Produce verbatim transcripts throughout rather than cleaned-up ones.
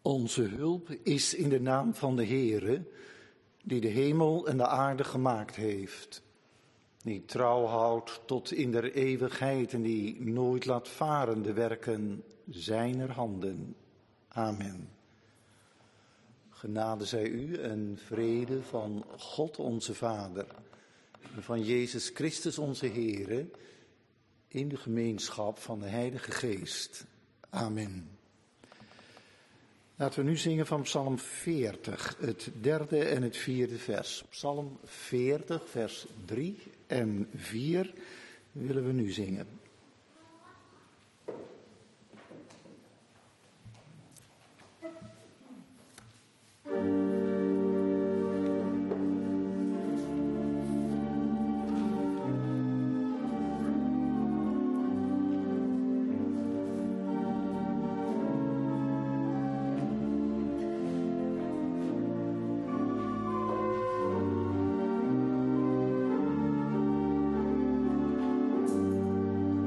Onze hulp is in de naam van de Heere, die de hemel en de aarde gemaakt heeft. Die trouw houdt tot in der eeuwigheid en die nooit laat varen de werken zijner handen. Amen. Genade zij u en vrede van God onze Vader en van Jezus Christus onze Heere in de gemeenschap van de Heilige Geest. Amen. Laten we nu zingen van Psalm veertig, het derde en het vierde vers. Psalm veertig, vers drie en vier willen we nu zingen. Thank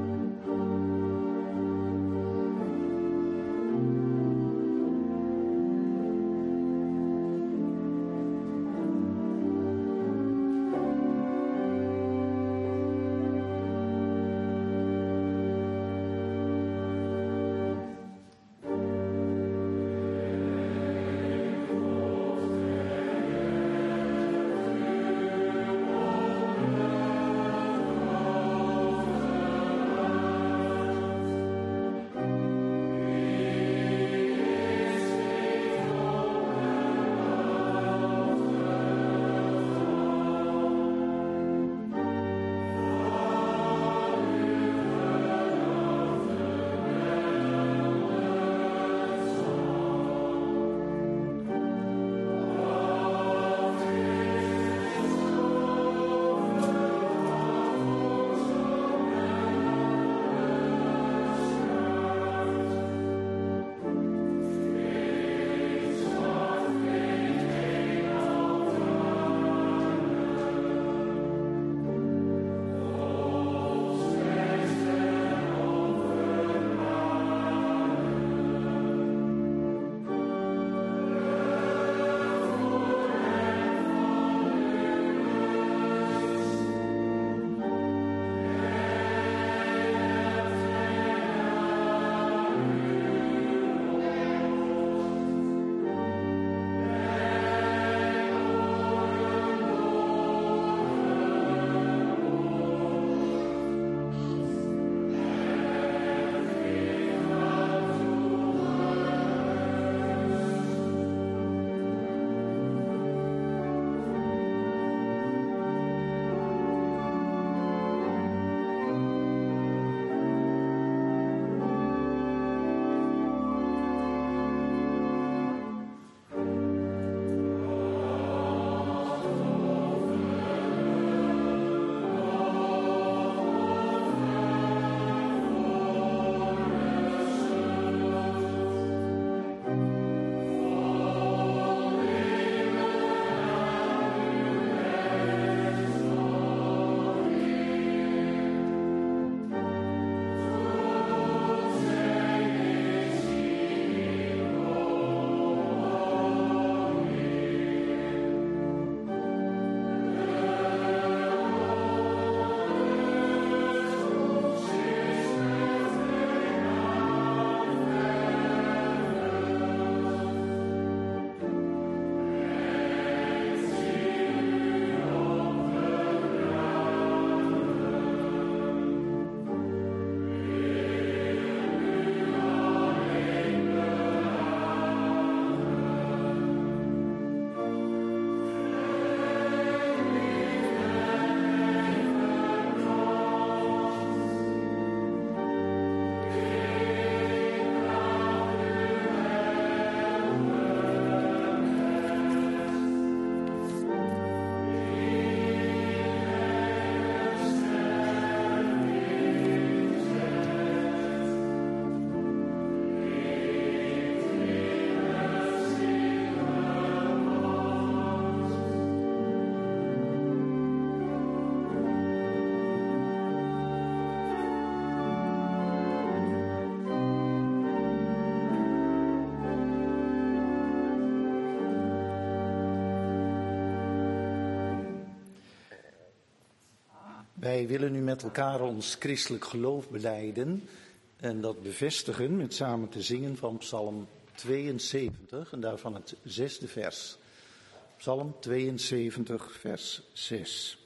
Wij willen nu met elkaar ons christelijk geloof belijden en dat bevestigen met samen te zingen van Psalm tweeënzeventig en daarvan het zesde vers. Psalm tweeënzeventig, vers zes.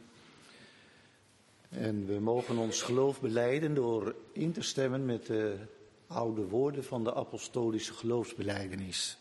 En we mogen ons geloof belijden door in te stemmen met de oude woorden van de apostolische geloofsbelijdenis.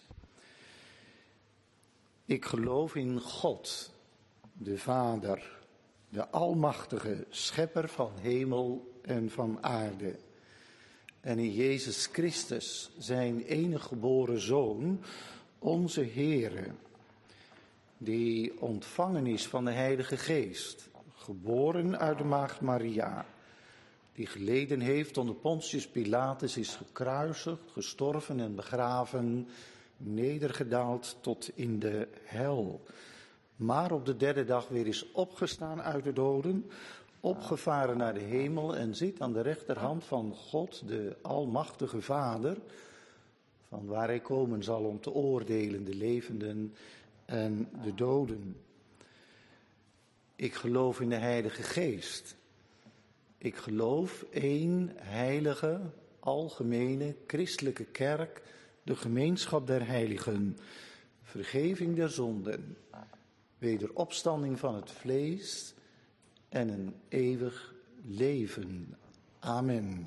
Ik geloof in God, de Vader, de almachtige schepper van hemel en van aarde. En in Jezus Christus, zijn enige geboren Zoon, onze Heere, die ontvangen is van de Heilige Geest, geboren uit de maagd Maria, die geleden heeft onder Pontius Pilatus, is gekruisigd, gestorven en begraven, nedergedaald tot in de hel, maar op de derde dag weer is opgestaan uit de doden, opgevaren naar de hemel en zit aan de rechterhand van God, de almachtige Vader, van waar hij komen zal om te oordelen de levenden en de doden. Ik geloof in de Heilige Geest. Ik geloof één heilige, algemene, christelijke kerk, de gemeenschap der heiligen, vergeving der zonden, wederopstanding van het vlees en een eeuwig leven. Amen.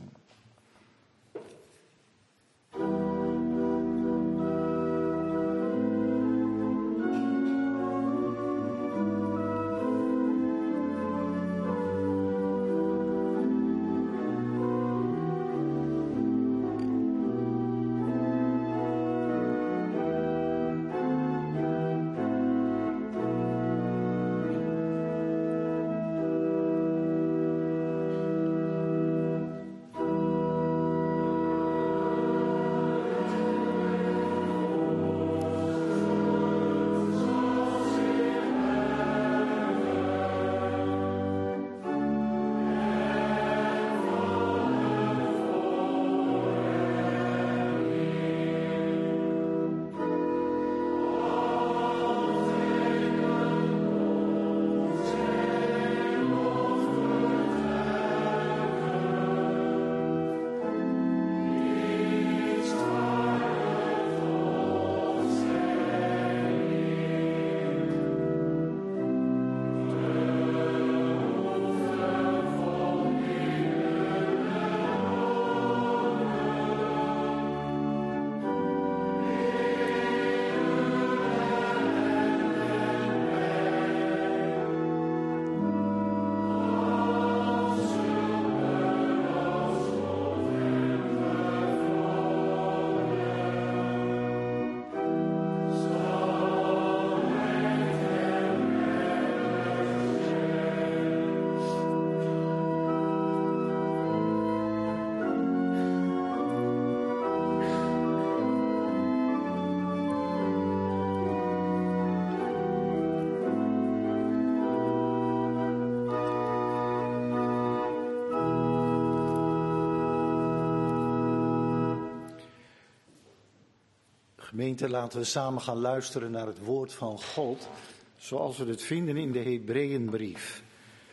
Gemeente, laten we samen gaan luisteren naar het woord van God, zoals we het vinden in de Hebreeënbrief.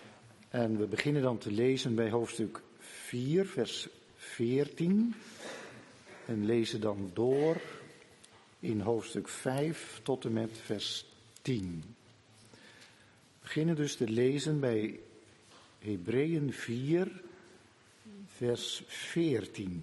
En we beginnen dan te lezen bij hoofdstuk vier, vers veertien. En lezen dan door in hoofdstuk vijf tot en met vers tien. We beginnen dus te lezen bij Hebreeën vier, vers veertien.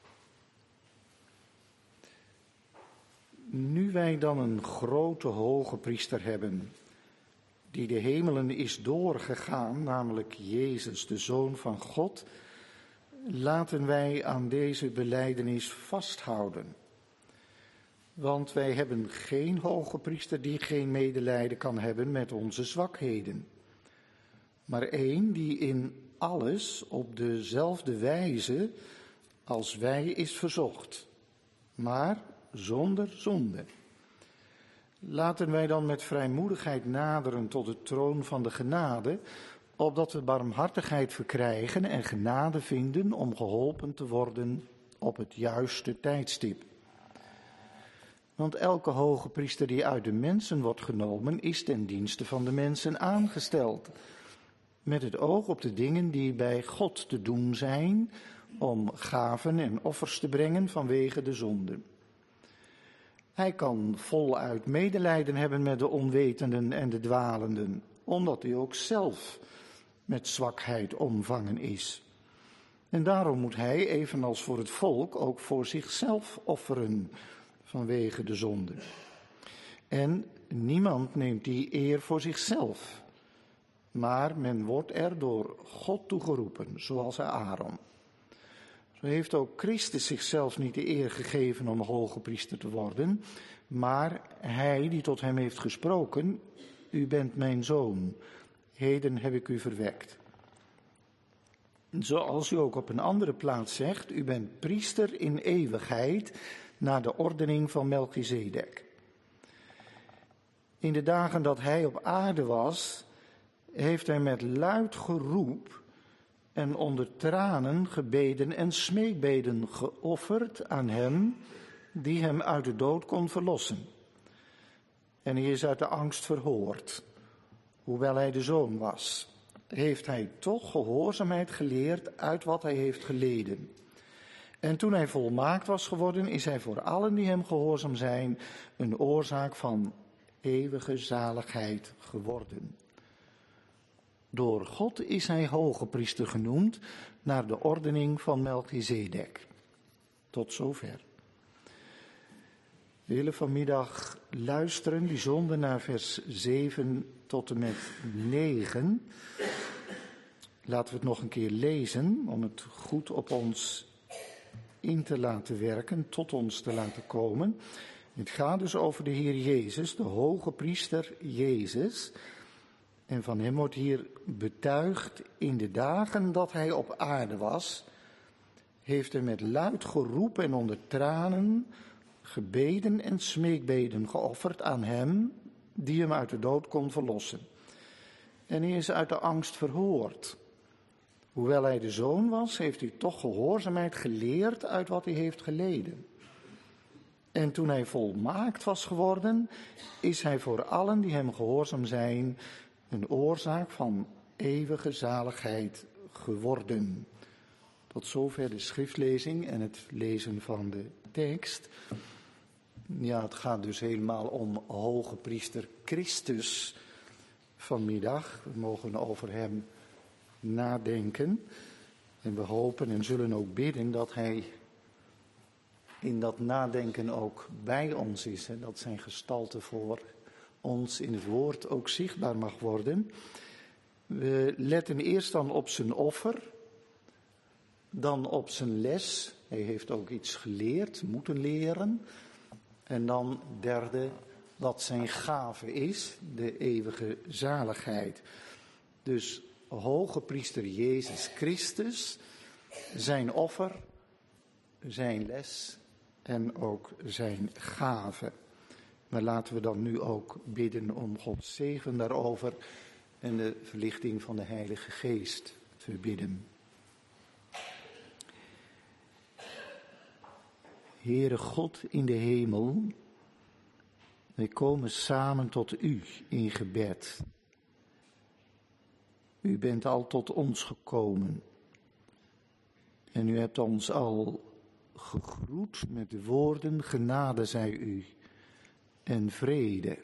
Nu wij dan een grote hoge priester hebben, die de hemelen is doorgegaan, namelijk Jezus, de Zoon van God, laten wij aan deze belijdenis vasthouden. Want wij hebben geen hoge priester die geen medelijden kan hebben met onze zwakheden, maar één die in alles op dezelfde wijze als wij is verzocht, maar zonder zonde. Laten wij dan met vrijmoedigheid naderen tot de troon van de genade, opdat we barmhartigheid verkrijgen en genade vinden om geholpen te worden op het juiste tijdstip. Want elke hoge priester die uit de mensen wordt genomen, is ten dienste van de mensen aangesteld. met het oog op de dingen die bij God te doen zijn, om gaven en offers te brengen vanwege de zonde. Hij kan voluit medelijden hebben met de onwetenden en de dwalenden, omdat hij ook zelf met zwakheid omvangen is. En daarom moet hij, evenals voor het volk, ook voor zichzelf offeren vanwege de zonde. En niemand neemt die eer voor zichzelf, maar men wordt er door God toegeroepen, zoals Aaron. Zo heeft ook Christus zichzelf niet de eer gegeven om hoge priester te worden, maar hij die tot hem heeft gesproken: u bent mijn zoon, heden heb ik u verwekt. Zoals u ook op een andere plaats zegt: u bent priester in eeuwigheid naar de ordening van Melchizedek. In de dagen dat hij op aarde was, heeft hij met luid geroep en onder tranen gebeden en smeekbeden geofferd aan hem die hem uit de dood kon verlossen. En hij is uit de angst verhoord. Hoewel hij de zoon was, heeft hij toch gehoorzaamheid geleerd uit wat hij heeft geleden. En toen hij volmaakt was geworden, is hij voor allen die hem gehoorzaam zijn een oorzaak van eeuwige zaligheid geworden. Door God is hij hoge priester genoemd naar de ordening van Melchizedek. Tot zover. We willen vanmiddag luisteren, bijzonder naar vers zeven tot en met negen. Laten we het nog een keer lezen om het goed op ons in te laten werken, tot ons te laten komen. Het gaat dus over de Heer Jezus, de hoge priester Jezus. En van hem wordt hier betuigd: in de dagen dat hij op aarde was, heeft hij met luid geroep en onder tranen gebeden en smeekbeden geofferd aan hem die hem uit de dood kon verlossen. En hij is uit de angst verhoord. Hoewel hij de zoon was, heeft hij toch gehoorzaamheid geleerd uit wat hij heeft geleden. En toen hij volmaakt was geworden, is hij voor allen die hem gehoorzaam zijn een oorzaak van eeuwige zaligheid geworden. Tot zover de schriftlezing en het lezen van de tekst. Ja, het gaat dus helemaal om hoge priester Christus vanmiddag. We mogen over hem nadenken. En we hopen en zullen ook bidden dat hij in dat nadenken ook bij ons is. En dat zijn gestalte voor ons in het woord ook zichtbaar mag worden. We letten eerst dan op zijn offer, dan op zijn les. Hij heeft ook iets geleerd, moeten leren. En dan derde, wat zijn gave is, de eeuwige zaligheid. Dus hoge priester Jezus Christus, zijn offer, zijn les en ook zijn gave. Maar laten we dan nu ook bidden om Gods zegen daarover en de verlichting van de Heilige Geest te bidden. Heere God in de hemel, wij komen samen tot u in gebed. U bent al tot ons gekomen en u hebt ons al gegroet met de woorden: genade zij u en vrede.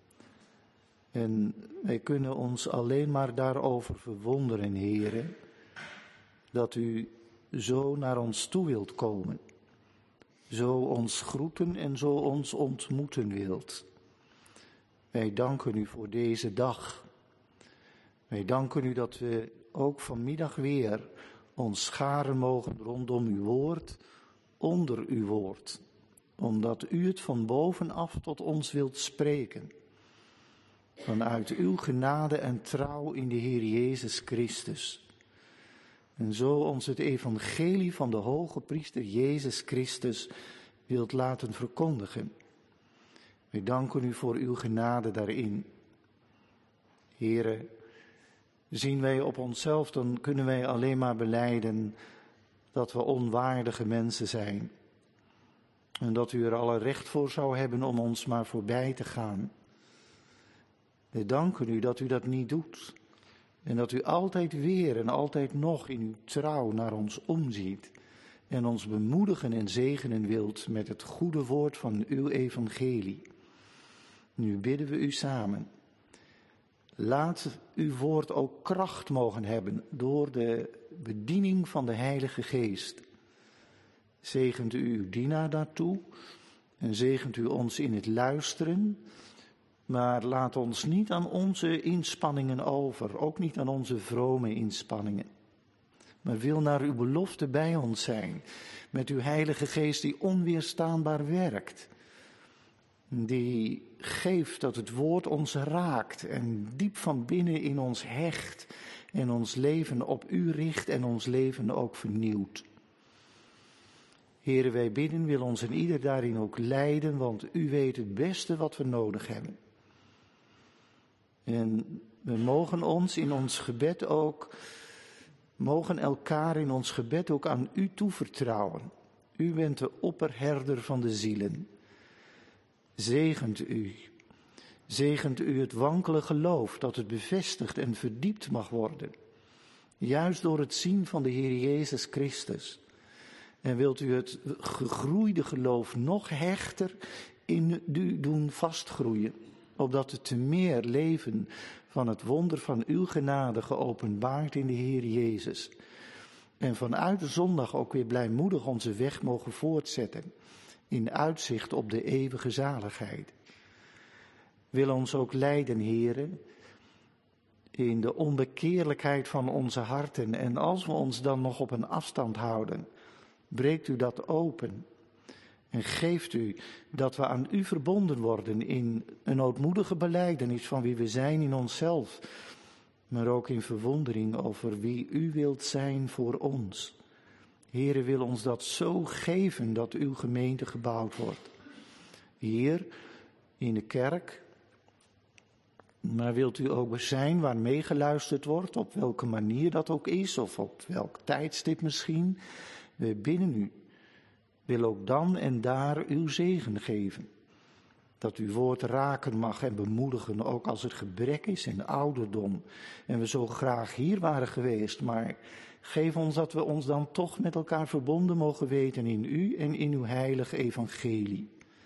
En wij kunnen ons alleen maar daarover verwonderen, Heere, dat u zo naar ons toe wilt komen. Zo ons groeten en zo ons ontmoeten wilt. Wij danken u voor deze dag. Wij danken u dat we ook vanmiddag weer ons scharen mogen rondom uw woord, onder uw woord. Omdat u het van bovenaf tot ons wilt spreken. Vanuit uw genade en trouw in de Heer Jezus Christus. En zo ons het evangelie van de hoge priester Jezus Christus wilt laten verkondigen. Wij danken u voor uw genade daarin. Heere, zien wij op onszelf, dan kunnen wij alleen maar belijden dat we onwaardige mensen zijn. En dat u er alle recht voor zou hebben om ons maar voorbij te gaan. Wij danken u dat u dat niet doet. En dat u altijd weer en altijd nog in uw trouw naar ons omziet en ons bemoedigen en zegenen wilt met het goede woord van uw evangelie. Nu bidden we u samen. Laat uw woord ook kracht mogen hebben door de bediening van de Heilige Geest. Zegent u uw dienaar daartoe en zegent u ons in het luisteren, maar laat ons niet aan onze inspanningen over, ook niet aan onze vrome inspanningen. Maar wil naar uw belofte bij ons zijn, met uw Heilige Geest die onweerstaanbaar werkt. Die geeft dat het woord ons raakt en diep van binnen in ons hecht en ons leven op u richt en ons leven ook vernieuwt. Here, wij bidden, wil ons en ieder daarin ook leiden, want u weet het beste wat we nodig hebben. En we mogen ons in ons gebed ook, mogen elkaar in ons gebed ook aan u toevertrouwen. U bent de opperherder van de zielen. Zegent u, zegent u het wankele geloof, dat het bevestigd en verdiept mag worden. Juist door het zien van de Heer Jezus Christus. En wilt u het gegroeide geloof nog hechter in u doen vastgroeien, opdat het te meer leven van het wonder van uw genade geopenbaard in de Heer Jezus. En vanuit de zondag ook weer blijmoedig onze weg mogen voortzetten, in uitzicht op de eeuwige zaligheid. Wil ons ook leiden, Heere, in de onbekeerlijkheid van onze harten. En als we ons dan nog op een afstand houden, breekt u dat open. En geeft u dat we aan u verbonden worden in een ootmoedige belijdenis van wie we zijn in onszelf. Maar ook in verwondering over wie u wilt zijn voor ons. Heere, wil ons dat zo geven dat uw gemeente gebouwd wordt. Hier in de kerk. Maar wilt u ook zijn waar meegeluisterd wordt, op welke manier dat ook is, of op welk tijdstip misschien. We bidden u. Wil ook dan en daar uw zegen geven. Dat uw woord raken mag en bemoedigen, ook als het gebrek is en ouderdom. En we zo graag hier waren geweest, maar geef ons dat we ons dan toch met elkaar verbonden mogen weten in u en in uw heilige evangelie.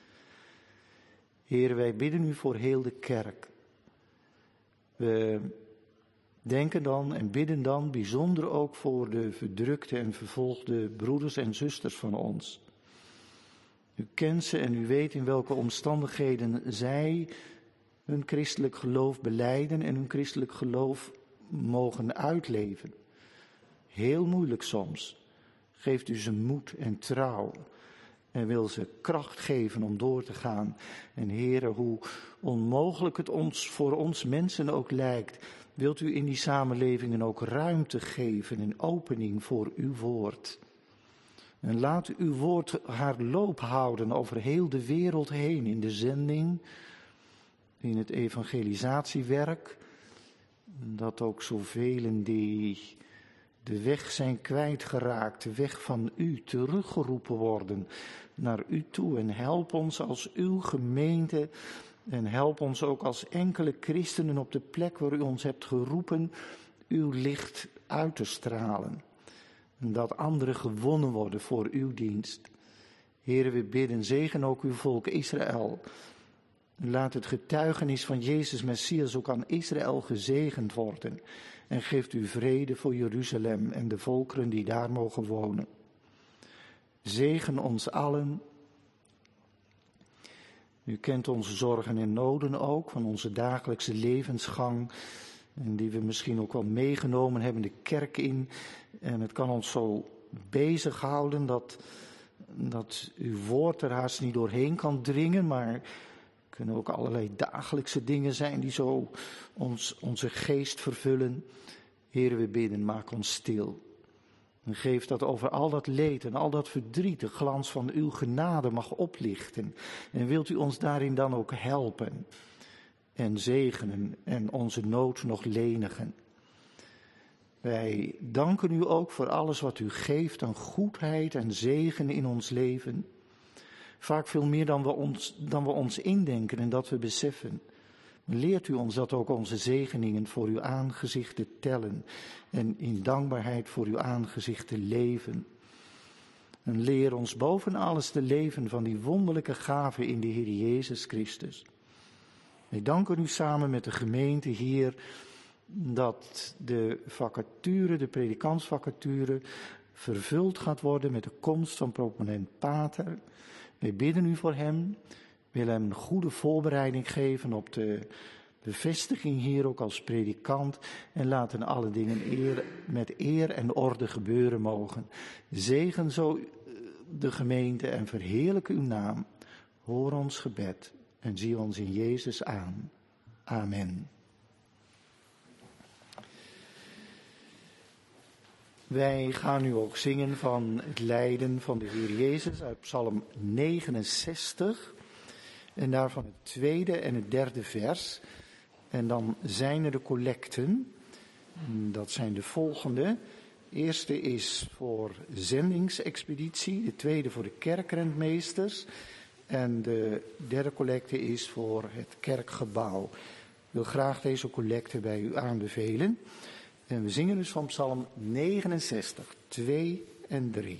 Heer, wij bidden u voor heel de kerk. We denken dan en bidden dan bijzonder ook voor de verdrukte en vervolgde broeders en zusters van ons. U kent ze en u weet in welke omstandigheden zij hun christelijk geloof belijden en hun christelijk geloof mogen uitleven. Heel moeilijk soms. Geeft u ze moed en trouw en wil ze kracht geven om door te gaan. En Heere, hoe onmogelijk het ons voor ons mensen ook lijkt, wilt u in die samenlevingen ook ruimte geven en opening voor uw woord. En laat uw woord haar loop houden over heel de wereld heen, in de zending, in het evangelisatiewerk. Dat ook zoveel die de weg zijn kwijtgeraakt, de weg van u, teruggeroepen worden naar u toe. En help ons als uw gemeente en help ons ook als enkele christenen op de plek waar u ons hebt geroepen, uw licht uit te stralen. En dat anderen gewonnen worden voor uw dienst. Heere, we bidden, zegen ook uw volk Israël. Laat het getuigenis van Jezus Messias ook aan Israël gezegend worden. En geeft u vrede voor Jeruzalem en de volkeren die daar mogen wonen. Zegen ons allen. U kent onze zorgen en noden ook, van onze dagelijkse levensgang. En die we misschien ook wel meegenomen hebben de kerk in. En het kan ons zo bezighouden dat, dat uw woord er haast niet doorheen kan dringen. Maar er kunnen ook allerlei dagelijkse dingen zijn die zo ons, onze geest vervullen. Heer, we bidden, maak ons stil. En geef dat over al dat leed en al dat verdriet de glans van uw genade mag oplichten. En wilt u ons daarin dan ook helpen en zegenen en onze nood nog lenigen. Wij danken u ook voor alles wat u geeft aan goedheid en zegen in ons leven. Vaak veel meer dan we ons, dan we ons indenken en dat we beseffen. Leert u ons dat ook onze zegeningen voor uw aangezicht te tellen en in dankbaarheid voor uw aangezicht te leven. En leer ons boven alles te leven van die wonderlijke gave in de Heer Jezus Christus. Wij danken u samen met de gemeente hier dat de vacature, de predikantsvacature, vervuld gaat worden met de komst van proponent Pater. Wij bidden u voor hem, willen hem een goede voorbereiding geven op de bevestiging hier ook als predikant en laten alle dingen eer, met eer en orde gebeuren mogen. Zegen zo de gemeente en verheerlijk uw naam. Hoor ons gebed en zie ons in Jezus aan. Amen. Wij gaan nu ook zingen van het lijden van de Heer Jezus uit Psalm negenenzestig. En daarvan het tweede en het derde vers. En dan zijn er de collecten. Dat zijn de volgende. De eerste is voor zendingsexpeditie. De tweede voor de kerkrentmeesters. En de derde collecte is voor het kerkgebouw. Ik wil graag deze collecte bij u aanbevelen. En we zingen dus van Psalm negenenzestig, twee en drie.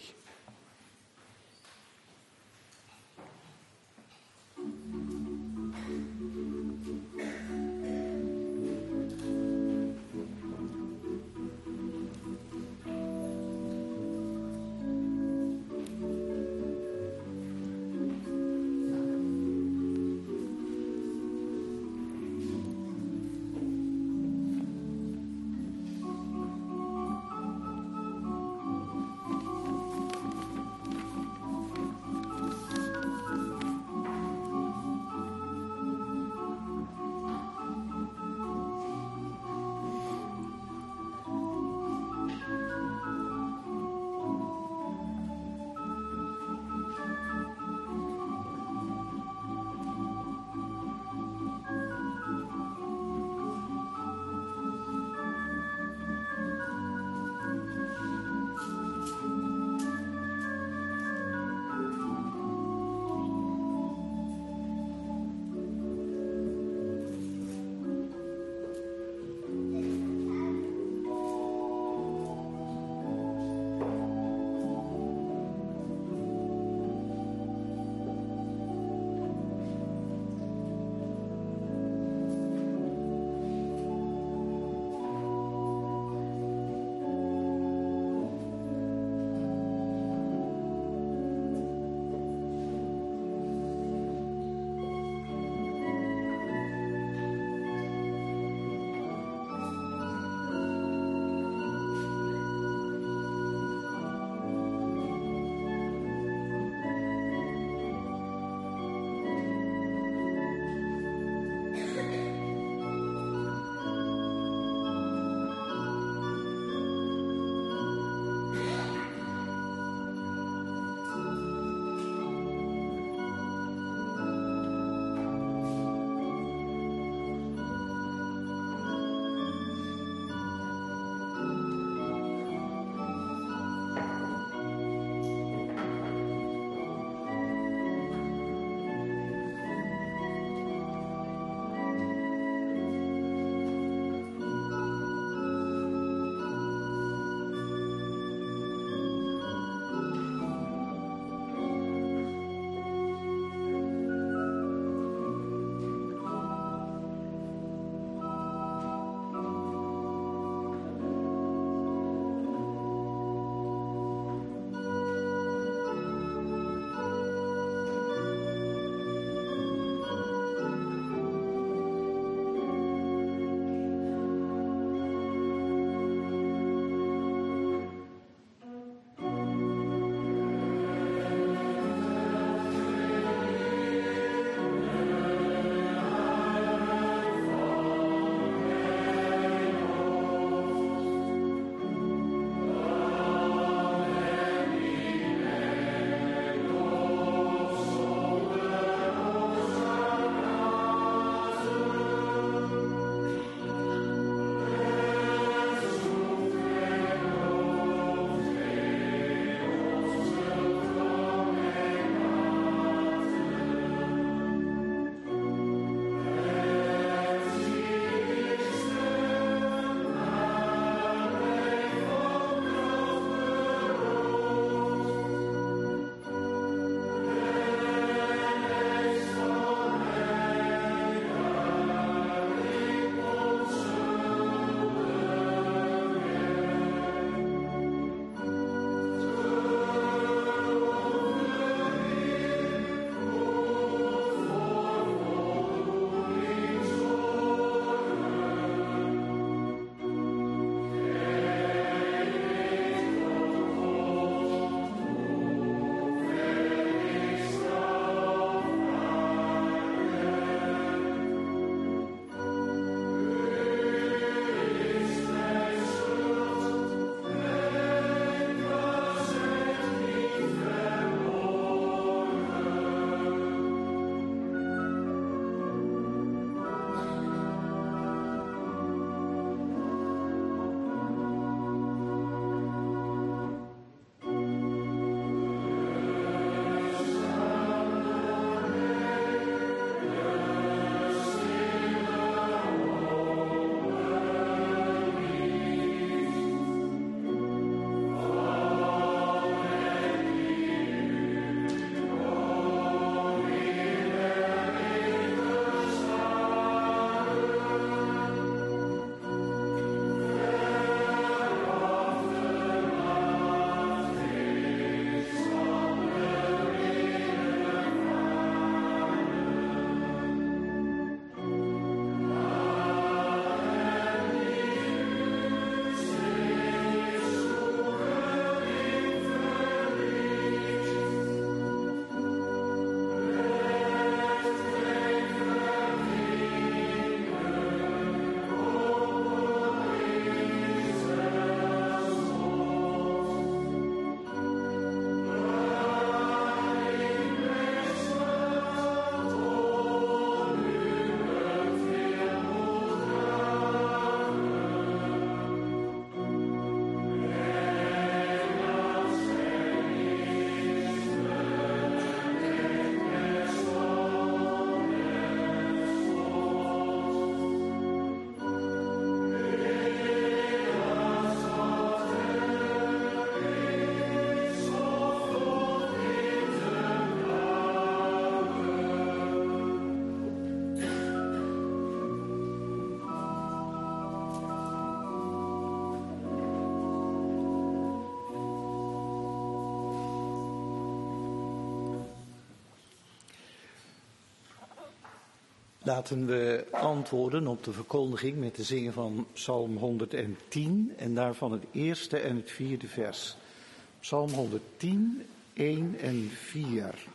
Laten we antwoorden op de verkondiging met de zingen van Psalm honderdtien en daarvan het eerste en het vierde vers. Psalm honderdtien, één en vier.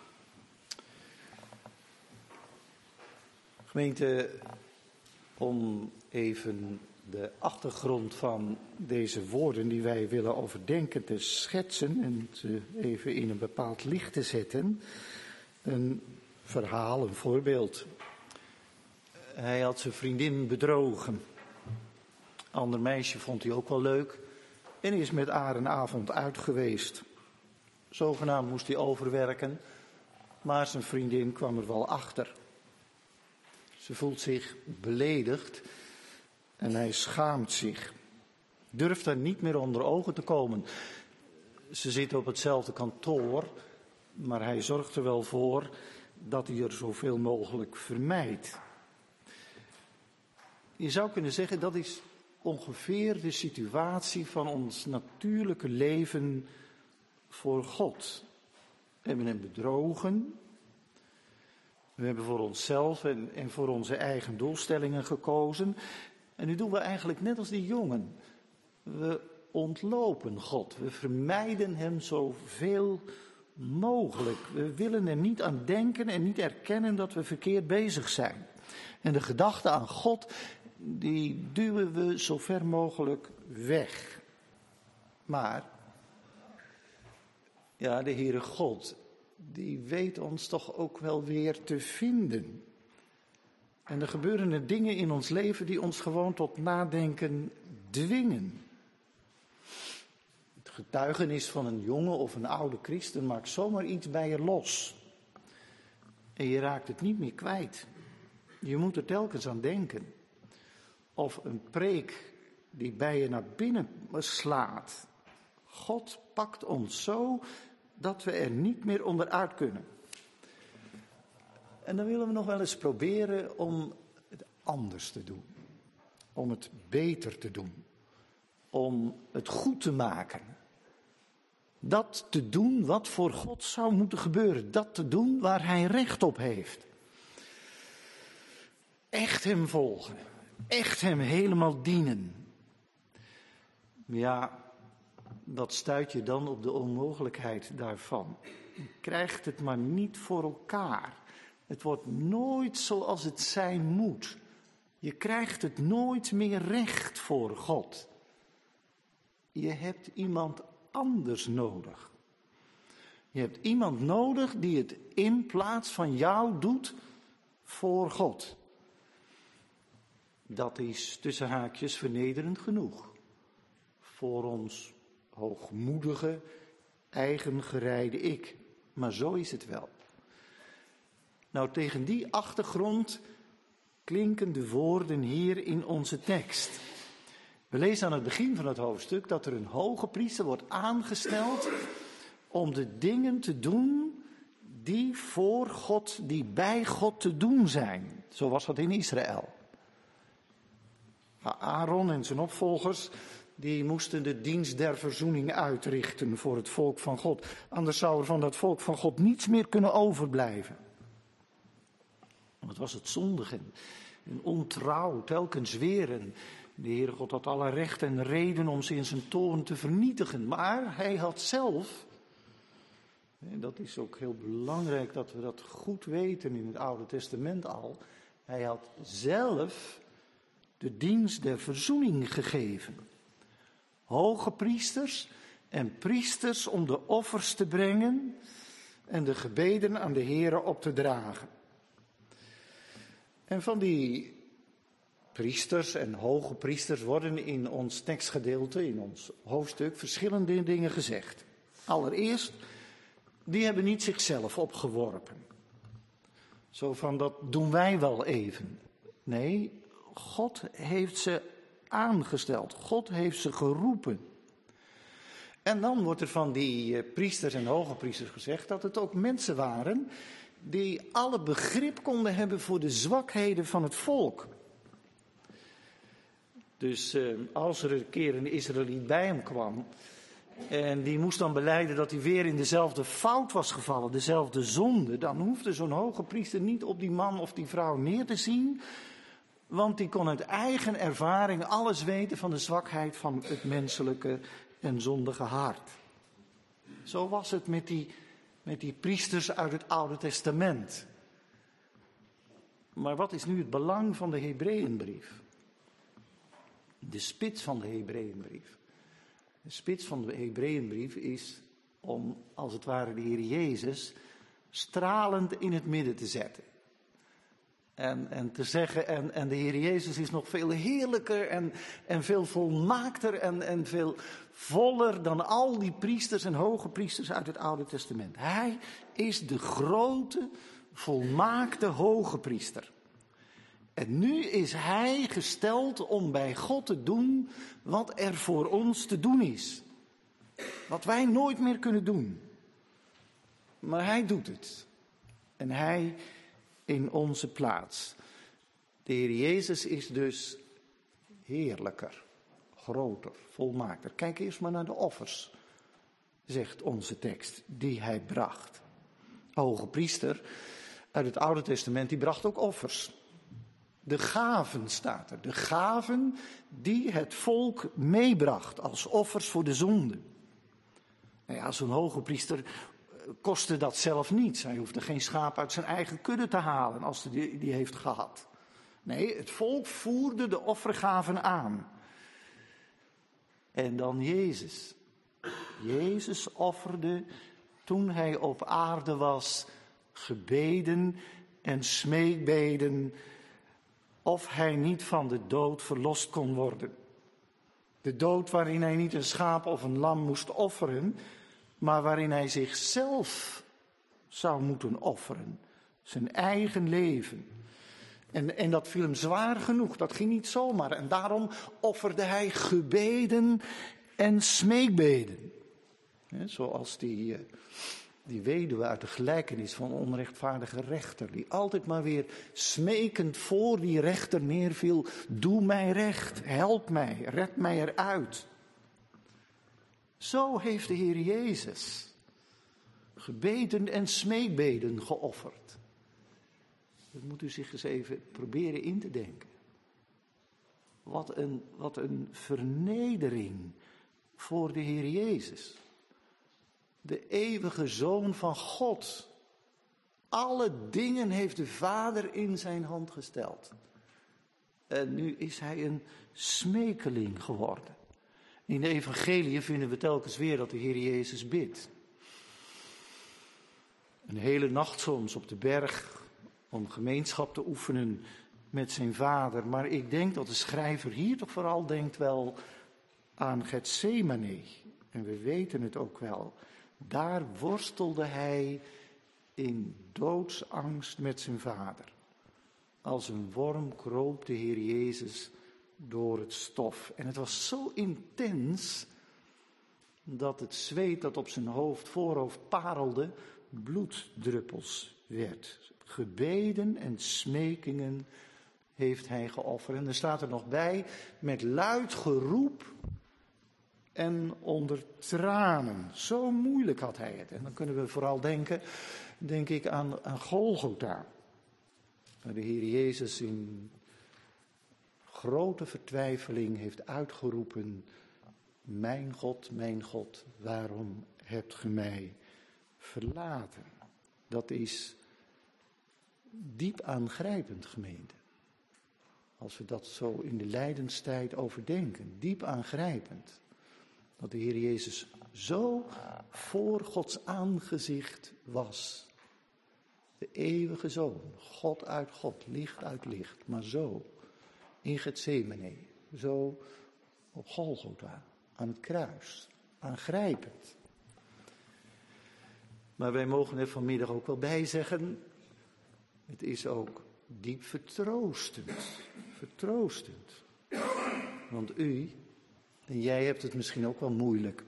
Gemeente, om even de achtergrond van deze woorden die wij willen overdenken te schetsen en ze even in een bepaald licht te zetten. Een verhaal, een voorbeeld. Hij had zijn vriendin bedrogen. Ander meisje vond hij ook wel leuk en is met haar een avond uit geweest. Zogenaamd moest hij overwerken, maar zijn vriendin kwam er wel achter. Ze voelt zich beledigd en hij schaamt zich. Durft er niet meer onder ogen te komen. Ze zitten op hetzelfde kantoor, maar hij zorgt er wel voor dat hij er zoveel mogelijk vermijdt. Je zou kunnen zeggen, dat is ongeveer de situatie van ons natuurlijke leven voor God. We hebben hem bedrogen. We hebben voor onszelf en, en voor onze eigen doelstellingen gekozen. En nu doen we eigenlijk net als die jongen. We ontlopen God. We vermijden hem zoveel mogelijk. We willen er niet aan denken en niet erkennen dat we verkeerd bezig zijn. En de gedachte aan God, die duwen we zo ver mogelijk weg. Maar, ja, de Heere God, die weet ons toch ook wel weer te vinden. En er gebeuren er dingen in ons leven die ons gewoon tot nadenken dwingen. Het getuigenis van een jonge of een oude christen maakt zomaar iets bij je los. En je raakt het niet meer kwijt. Je moet er telkens aan denken. Of een preek die bij je naar binnen slaat. God pakt ons zo dat we er niet meer onderuit kunnen. En dan willen we nog wel eens proberen om het anders te doen. Om het beter te doen. Om het goed te maken. Dat te doen wat voor God zou moeten gebeuren. Dat te doen waar hij recht op heeft. Echt hem volgen. Echt hem helemaal dienen. Ja, dat stuit je dan op de onmogelijkheid daarvan. Je krijgt het maar niet voor elkaar. Het wordt nooit zoals het zijn moet. Je krijgt het nooit meer recht voor God. Je hebt iemand anders nodig. Je hebt iemand nodig die het in plaats van jou doet voor God. Dat is tussen haakjes vernederend genoeg. Voor ons hoogmoedige, eigengereide ik. Maar zo is het wel. Nou, tegen die achtergrond klinken de woorden hier in onze tekst. We lezen aan het begin van het hoofdstuk dat er een hoge priester wordt aangesteld om de dingen te doen die voor God, die bij God te doen zijn. Zo was dat in Israël. Aaron en zijn opvolgers, die moesten de dienst der verzoening uitrichten voor het volk van God. Anders zou er van dat volk van God niets meer kunnen overblijven. Want het was het zondigen en ontrouw, telkens weren. De Heere God had alle recht en reden om ze in zijn toorn te vernietigen. Maar hij had zelf, en dat is ook heel belangrijk dat we dat goed weten in het Oude Testament al. Hij had zelf de dienst der verzoening gegeven. Hoge priesters en priesters om de offers te brengen en de gebeden aan de Heere op te dragen. En van die priesters en hoge priesters worden in ons tekstgedeelte, in ons hoofdstuk, verschillende dingen gezegd. Allereerst, die hebben niet zichzelf opgeworpen. Zo van, dat doen wij wel even. Nee, God heeft ze aangesteld. God heeft ze geroepen. En dan wordt er van die priesters en hoge priesters gezegd dat het ook mensen waren die alle begrip konden hebben voor de zwakheden van het volk. Dus eh, als er een keer een Israëliet bij hem kwam En die moest dan belijden dat hij weer in dezelfde fout was gevallen, dezelfde zonde. Dan hoefde zo'n hoge priester niet op die man of die vrouw neer te zien. Want die kon uit eigen ervaring alles weten van de zwakheid van het menselijke en zondige hart. Zo was het met die, met die priesters uit het Oude Testament. Maar wat is nu het belang van de Hebreeënbrief? De spits van de Hebreeënbrief. De spits van de Hebreeënbrief is om, als het ware, de Heer Jezus stralend in het midden te zetten. En, en te zeggen, en, en de Heer Jezus is nog veel heerlijker en, en veel volmaakter en, en veel voller dan al die priesters en hoge priesters uit het Oude Testament. Hij is de grote, volmaakte hoge priester. En nu is hij gesteld om bij God te doen wat er voor ons te doen is. Wat wij nooit meer kunnen doen. Maar hij doet het. En hij in onze plaats. De Heer Jezus is dus heerlijker, groter, volmaakter. Kijk eerst maar naar de offers, zegt onze tekst, die hij bracht. De hoge priester uit het Oude Testament, die bracht ook offers. De gaven staat er, de gaven die het volk meebracht als offers voor de zonde. Nou ja, zo'n hoge priester kostte dat zelf niet. Hij hoefde geen schaap uit zijn eigen kudde te halen als hij die, die heeft gehad. Nee, het volk voerde de offergaven aan. En dan Jezus. Jezus offerde toen hij op aarde was gebeden en smeekbeden of hij niet van de dood verlost kon worden. De dood waarin hij niet een schaap of een lam moest offeren, maar waarin hij zichzelf zou moeten offeren. Zijn eigen leven. En, en dat viel hem zwaar genoeg, dat ging niet zomaar. En daarom offerde hij gebeden en smeekbeden. He, zoals die, die weduwe uit de gelijkenis van een onrechtvaardige rechter. Die altijd maar weer smekend voor die rechter neerviel. Doe mij recht, help mij, red mij eruit. Zo heeft de Heer Jezus gebeden en smeekbeden geofferd. Dat moet u zich eens even proberen in te denken. Wat een, wat een vernedering voor de Heer Jezus. De eeuwige Zoon van God. Alle dingen heeft de Vader in zijn hand gesteld. En nu is hij een smekeling geworden. In de evangelie vinden we telkens weer dat de Heer Jezus bidt. Een hele nacht soms op de berg om gemeenschap te oefenen met zijn Vader. Maar ik denk dat de schrijver hier toch vooral denkt wel aan Getsemane. En we weten het ook wel. Daar worstelde hij in doodsangst met zijn Vader. Als een worm kroop de Heer Jezus door het stof. En het was zo intens dat het zweet dat op zijn hoofd, voorhoofd parelde, bloeddruppels werd. Gebeden en smekingen heeft hij geofferd. En er staat er nog bij, met luid geroep en onder tranen. Zo moeilijk had hij het. En dan kunnen we vooral denken, denk ik, aan, aan Golgotha. Waar de Heer Jezus in grote vertwijfeling heeft uitgeroepen: mijn God, mijn God, waarom hebt ge mij verlaten? Dat is diep aangrijpend, gemeente. Als we dat zo in de lijdenstijd overdenken. Diep aangrijpend. Dat de Heer Jezus zo voor Gods aangezicht was. De eeuwige Zoon, God uit God, licht uit licht. Maar zo, in Getsemane, zo op Golgotha, aan het kruis. Aangrijpend. Maar wij mogen er vanmiddag ook wel bij zeggen, het is ook diep vertroostend. Vertroostend. Want u en jij hebt het misschien ook wel moeilijk.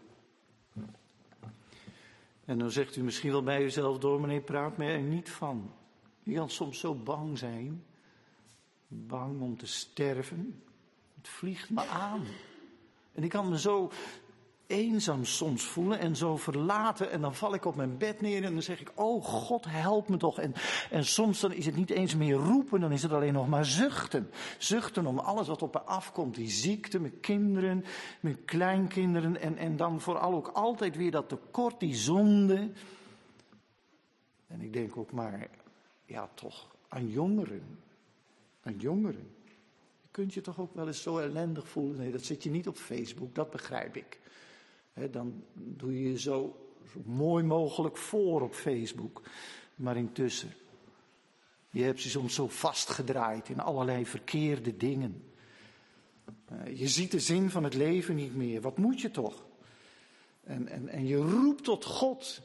En dan zegt u misschien wel bij uzelf: dominee, praat mij er niet van. Je kan soms zo bang zijn. Bang om te sterven. Het vliegt me aan. En ik kan me zo eenzaam soms voelen en zo verlaten. En dan val ik op mijn bed neer en dan zeg ik, oh God, help me toch. En, en soms dan is het niet eens meer roepen, dan is het alleen nog maar zuchten. Zuchten om alles wat op me afkomt, die ziekte, mijn kinderen, mijn kleinkinderen. En, en dan vooral ook altijd weer dat tekort, die zonde. En ik denk ook maar, ja toch, aan jongeren. Aan jongeren. Je kunt je toch ook wel eens zo ellendig voelen. Nee, dat zit je niet op Facebook, dat begrijp ik. He, dan doe je je zo, zo mooi mogelijk voor op Facebook. Maar intussen, je hebt je soms zo vastgedraaid in allerlei verkeerde dingen. Uh, je ziet de zin van het leven niet meer. Wat moet je toch? En, en, en je roept tot God.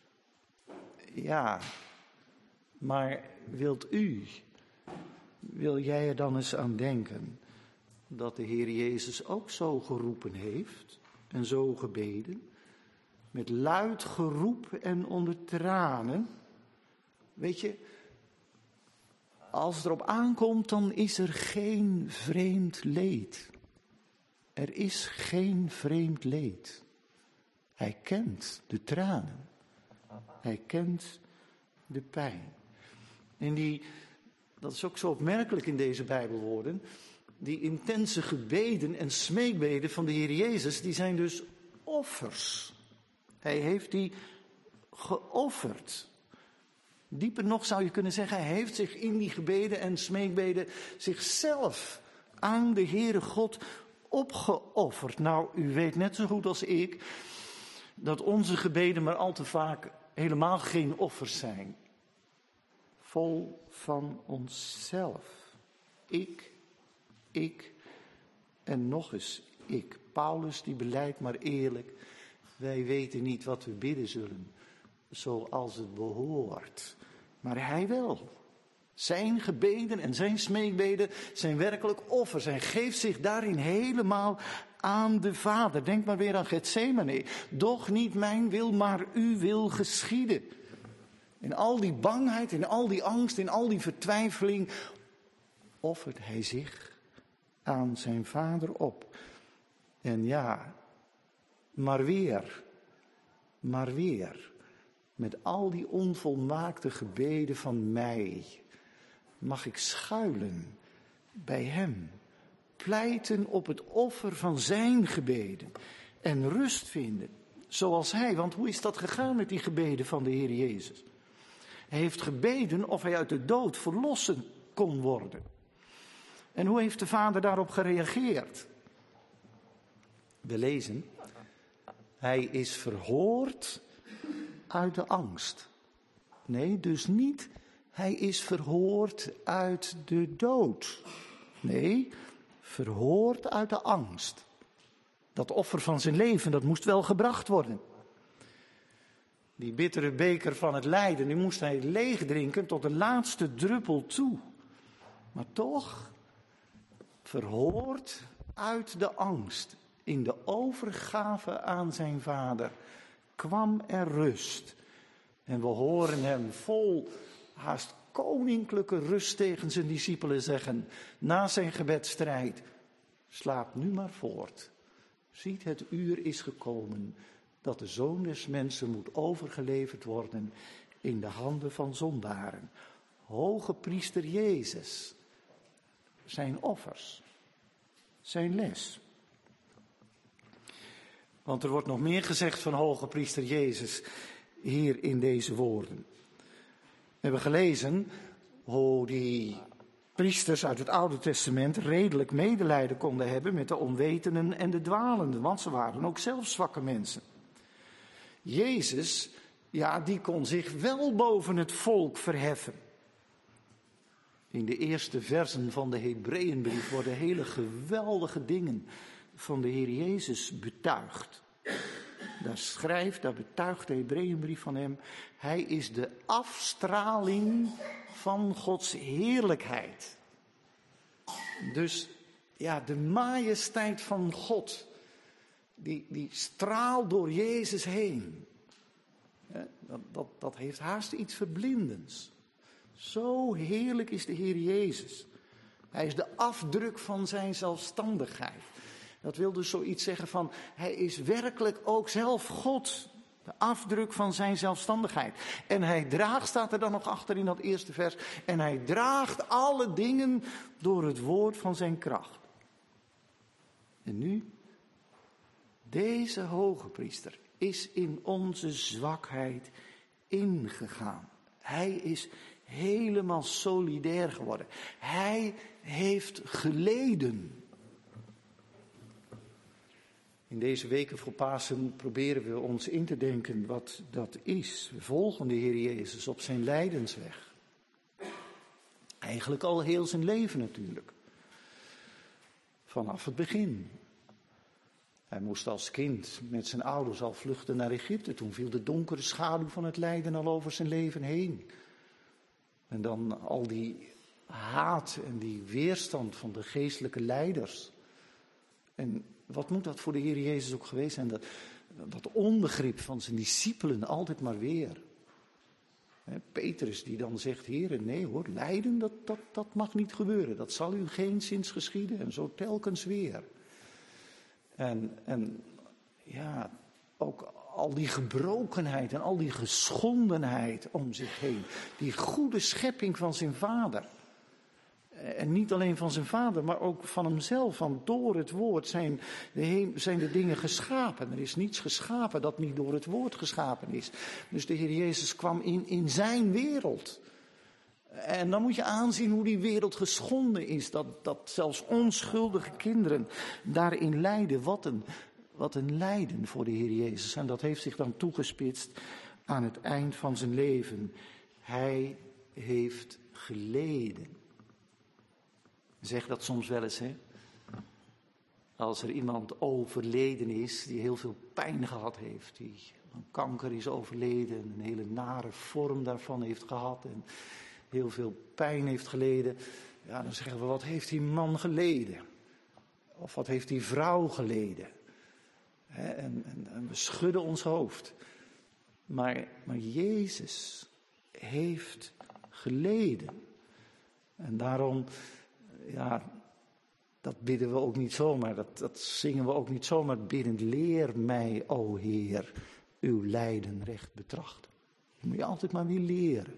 Ja, maar wilt u, wil jij er dan eens aan denken dat de Heer Jezus ook zo geroepen heeft en zo gebeden, met luid geroep en onder tranen? Weet je, als het erop aankomt, dan is er geen vreemd leed. Er is geen vreemd leed. Hij kent de tranen. Hij kent de pijn. En die, dat is ook zo opmerkelijk in deze Bijbelwoorden, die intense gebeden en smeekbeden van de Heer Jezus, die zijn dus offers. Hij heeft die geofferd. Dieper nog zou je kunnen zeggen, hij heeft zich in die gebeden en smeekbeden zichzelf aan de Heere God opgeofferd. Nou, u weet net zo goed als ik dat onze gebeden maar al te vaak helemaal geen offers zijn. Vol van onszelf. Ik, ik en nog eens ik. Paulus die beleidt maar eerlijk, wij weten niet wat we bidden zullen, zoals het behoort. Maar hij wel. Zijn gebeden en zijn smeekbeden zijn werkelijk offers. Hij geeft zich daarin helemaal aan de Vader. Denk maar weer aan Getsemane. Doch niet mijn wil, maar uw wil geschieden. In al die bangheid, in al die angst, in al die vertwijfeling offert hij zich aan zijn Vader op. En ja, maar weer, maar weer, met al die onvolmaakte gebeden van mij, mag ik schuilen bij hem, pleiten op het offer van zijn gebeden en rust vinden, zoals hij. Want hoe is dat gegaan met die gebeden van de Heer Jezus? Hij heeft gebeden of hij uit de dood verlossen kon worden. En hoe heeft de Vader daarop gereageerd? We lezen, hij is verhoord uit de angst. Nee, dus niet, hij is verhoord uit de dood. Nee, verhoord uit de angst. Dat offer van zijn leven, dat moest wel gebracht worden. Die bittere beker van het lijden, die moest hij leeg drinken tot de laatste druppel toe. Maar toch, verhoord uit de angst, in de overgave aan zijn Vader, kwam er rust. En we horen hem vol haast koninklijke rust tegen zijn discipelen zeggen, na zijn gebedstrijd, slaap nu maar voort. Ziet, het uur is gekomen dat de Zoon des Mensen moet overgeleverd worden in de handen van zondaren. Hoge priester Jezus, zijn offers, zijn les. Want er wordt nog meer gezegd van hoge priester Jezus hier in deze woorden. We hebben gelezen hoe die priesters uit het Oude Testament redelijk medelijden konden hebben met de onwetenden en de dwalenden, want ze waren ook zelf zwakke mensen. Jezus, ja, die kon zich wel boven het volk verheffen. In de eerste versen van de Hebreeënbrief worden hele geweldige dingen van de Heer Jezus betuigd. Daar schrijft, daar betuigt de Hebreeënbrief van hem, hij is de afstraling van Gods heerlijkheid. Dus ja, de majesteit van God, die, die straalt door Jezus heen. Dat, dat, dat heeft haast iets verblindends. Zo heerlijk is de Heer Jezus. Hij is de afdruk van zijn zelfstandigheid. Dat wil dus zoiets zeggen van, hij is werkelijk ook zelf God. De afdruk van zijn zelfstandigheid. En hij draagt, staat er dan nog achter in dat eerste vers, en hij draagt alle dingen door het woord van zijn kracht. En nu, deze hoge priester is in onze zwakheid ingegaan. Hij is helemaal solidair geworden. Hij heeft geleden. In deze weken voor Pasen proberen we ons in te denken wat dat is. We volgen de Heer Jezus op zijn lijdensweg. Eigenlijk al heel zijn leven natuurlijk. Vanaf het begin. Hij moest als kind met zijn ouders al vluchten naar Egypte. Toen viel de donkere schaduw van het lijden al over zijn leven heen. En dan al die haat en die weerstand van de geestelijke leiders. En wat moet dat voor de Heer Jezus ook geweest zijn? Dat, dat onbegrip van zijn discipelen altijd maar weer. He, Petrus die dan zegt, Heer, nee hoor, lijden dat, dat, dat mag niet gebeuren. Dat zal u geenszins geschieden. En zo telkens weer. En, en ja, ook al die gebrokenheid en al die geschondenheid om zich heen. Die goede schepping van zijn vader. En niet alleen van zijn vader, maar ook van hemzelf. Want door het woord zijn de, zijn de dingen geschapen. Er is niets geschapen dat niet door het woord geschapen is. Dus de Heer Jezus kwam in, in zijn wereld. En dan moet je aanzien hoe die wereld geschonden is. Dat, dat zelfs onschuldige kinderen daarin lijden. Wat een, wat een lijden voor de Heer Jezus. En dat heeft zich dan toegespitst aan het eind van zijn leven. Hij heeft geleden. Zeg dat soms wel eens, hè. Als er iemand overleden is die heel veel pijn gehad heeft. Die aan kanker is overleden. Een hele nare vorm daarvan heeft gehad. En heel veel pijn heeft geleden. Ja, dan zeggen we, wat heeft die man geleden? Of wat heeft die vrouw geleden? He, en, en, en we schudden ons hoofd. Maar, maar Jezus heeft geleden. En daarom, ja, dat bidden we ook niet zomaar. Dat, dat zingen we ook niet zomaar. Bidden, leer mij, o Heer, uw lijden recht betrachten. Dat moet je altijd maar weer leren.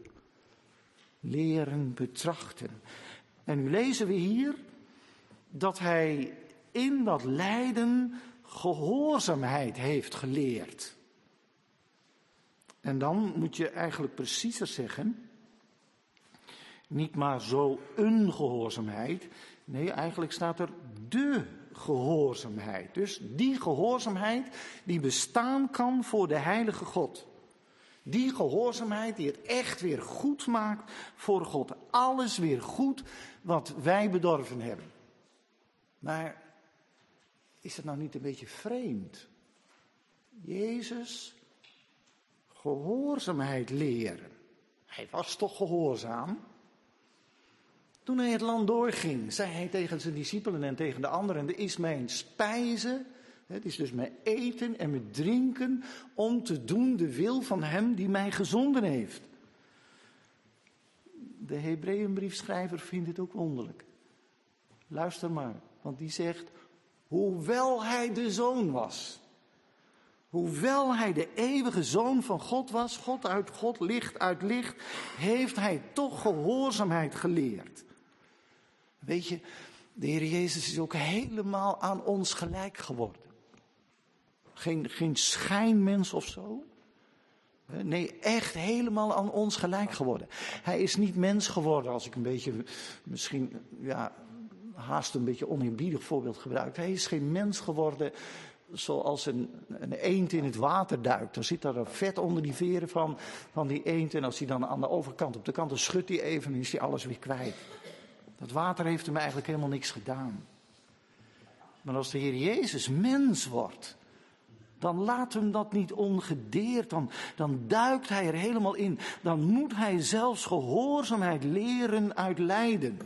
Leren betrachten. En nu lezen we hier dat hij in dat lijden gehoorzaamheid heeft geleerd. En dan moet je eigenlijk preciezer zeggen, niet maar zo een gehoorzaamheid. Nee, eigenlijk staat er de gehoorzaamheid. Dus die gehoorzaamheid die bestaan kan voor de heilige God. Die gehoorzaamheid die het echt weer goed maakt voor God. Alles weer goed wat wij bedorven hebben. Maar is het nou niet een beetje vreemd? Jezus gehoorzaamheid leren. Hij was toch gehoorzaam? Toen hij het land doorging, zei hij tegen zijn discipelen en tegen de anderen, dit is mijn spijze, het is dus mijn eten en mijn drinken om te doen de wil van hem die mij gezonden heeft. De Hebreeënbriefschrijver vindt het ook wonderlijk. Luister maar, want die zegt, hoewel hij de zoon was, hoewel hij de eeuwige zoon van God was, God uit God, licht uit licht, heeft hij toch gehoorzaamheid geleerd. Weet je, de Heer Jezus is ook helemaal aan ons gelijk geworden. Geen, geen schijnmens of zo. Nee, echt helemaal aan ons gelijk geworden. Hij is niet mens geworden, als ik een beetje, misschien, ja, haast een beetje oneerbiedig voorbeeld gebruik. Hij is geen mens geworden zoals een, een eend in het water duikt. Dan zit daar een vet onder die veren van, van die eend. En als hij dan aan de overkant op de kant, dan schudt hij even en is hij alles weer kwijt. Dat water heeft hem eigenlijk helemaal niks gedaan. Maar als de Heer Jezus mens wordt, dan laat hem dat niet ongedeerd. Dan, dan duikt hij er helemaal in. Dan moet hij zelfs gehoorzaamheid leren uit lijden.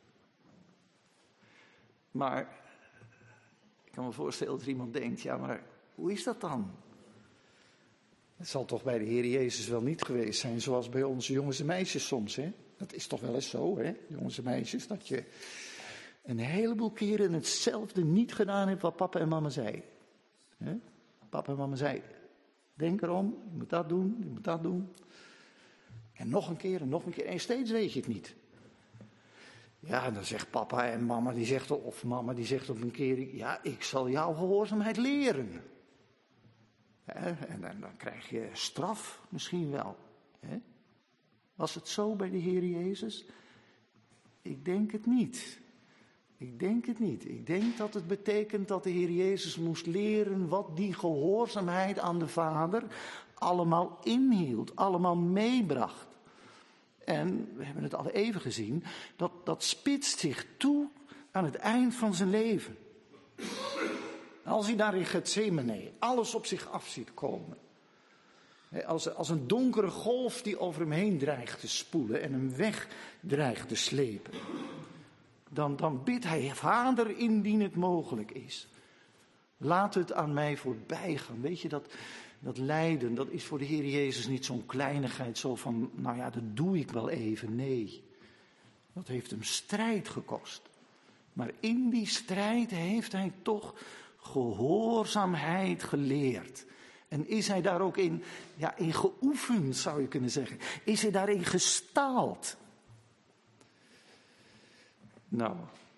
Maar ik kan me voorstellen dat er iemand denkt, ja, maar hoe is dat dan? Het zal toch bij de Heer Jezus wel niet geweest zijn zoals bij onze jongens en meisjes soms, hè? Dat is toch wel eens zo, hè, jongens en meisjes, dat je een heleboel keren hetzelfde niet gedaan heb wat papa en mama zeiden. He? Papa en mama zeiden, denk erom, je moet dat doen, je moet dat doen. En nog een keer en nog een keer en steeds weet je het niet. Ja, dan zegt papa en mama, die zegt, of mama die zegt op een keer, ja, ik zal jouw gehoorzaamheid leren. He? En dan, dan krijg je straf misschien wel. He? Was het zo bij de Heer Jezus? Ik denk het niet. Ik denk het niet. Ik denk dat het betekent dat de Heer Jezus moest leren wat die gehoorzaamheid aan de Vader allemaal inhield, allemaal meebracht. En we hebben het al even gezien, dat, dat spitst zich toe aan het eind van zijn leven. Als hij daar in Getsemane alles op zich af ziet komen. Als, als een donkere golf die over hem heen dreigt te spoelen en hem weg dreigt te slepen. Dan, dan bidt hij, Vader, indien het mogelijk is. Laat het aan mij voorbij gaan. Weet je, dat, dat lijden, dat is voor de Heer Jezus niet zo'n kleinigheid. Zo van, nou ja, dat doe ik wel even. Nee, dat heeft hem strijd gekost. Maar in die strijd heeft hij toch gehoorzaamheid geleerd. En is hij daar ook in, ja, in geoefend, zou je kunnen zeggen. Is hij daarin gestaald. Nou,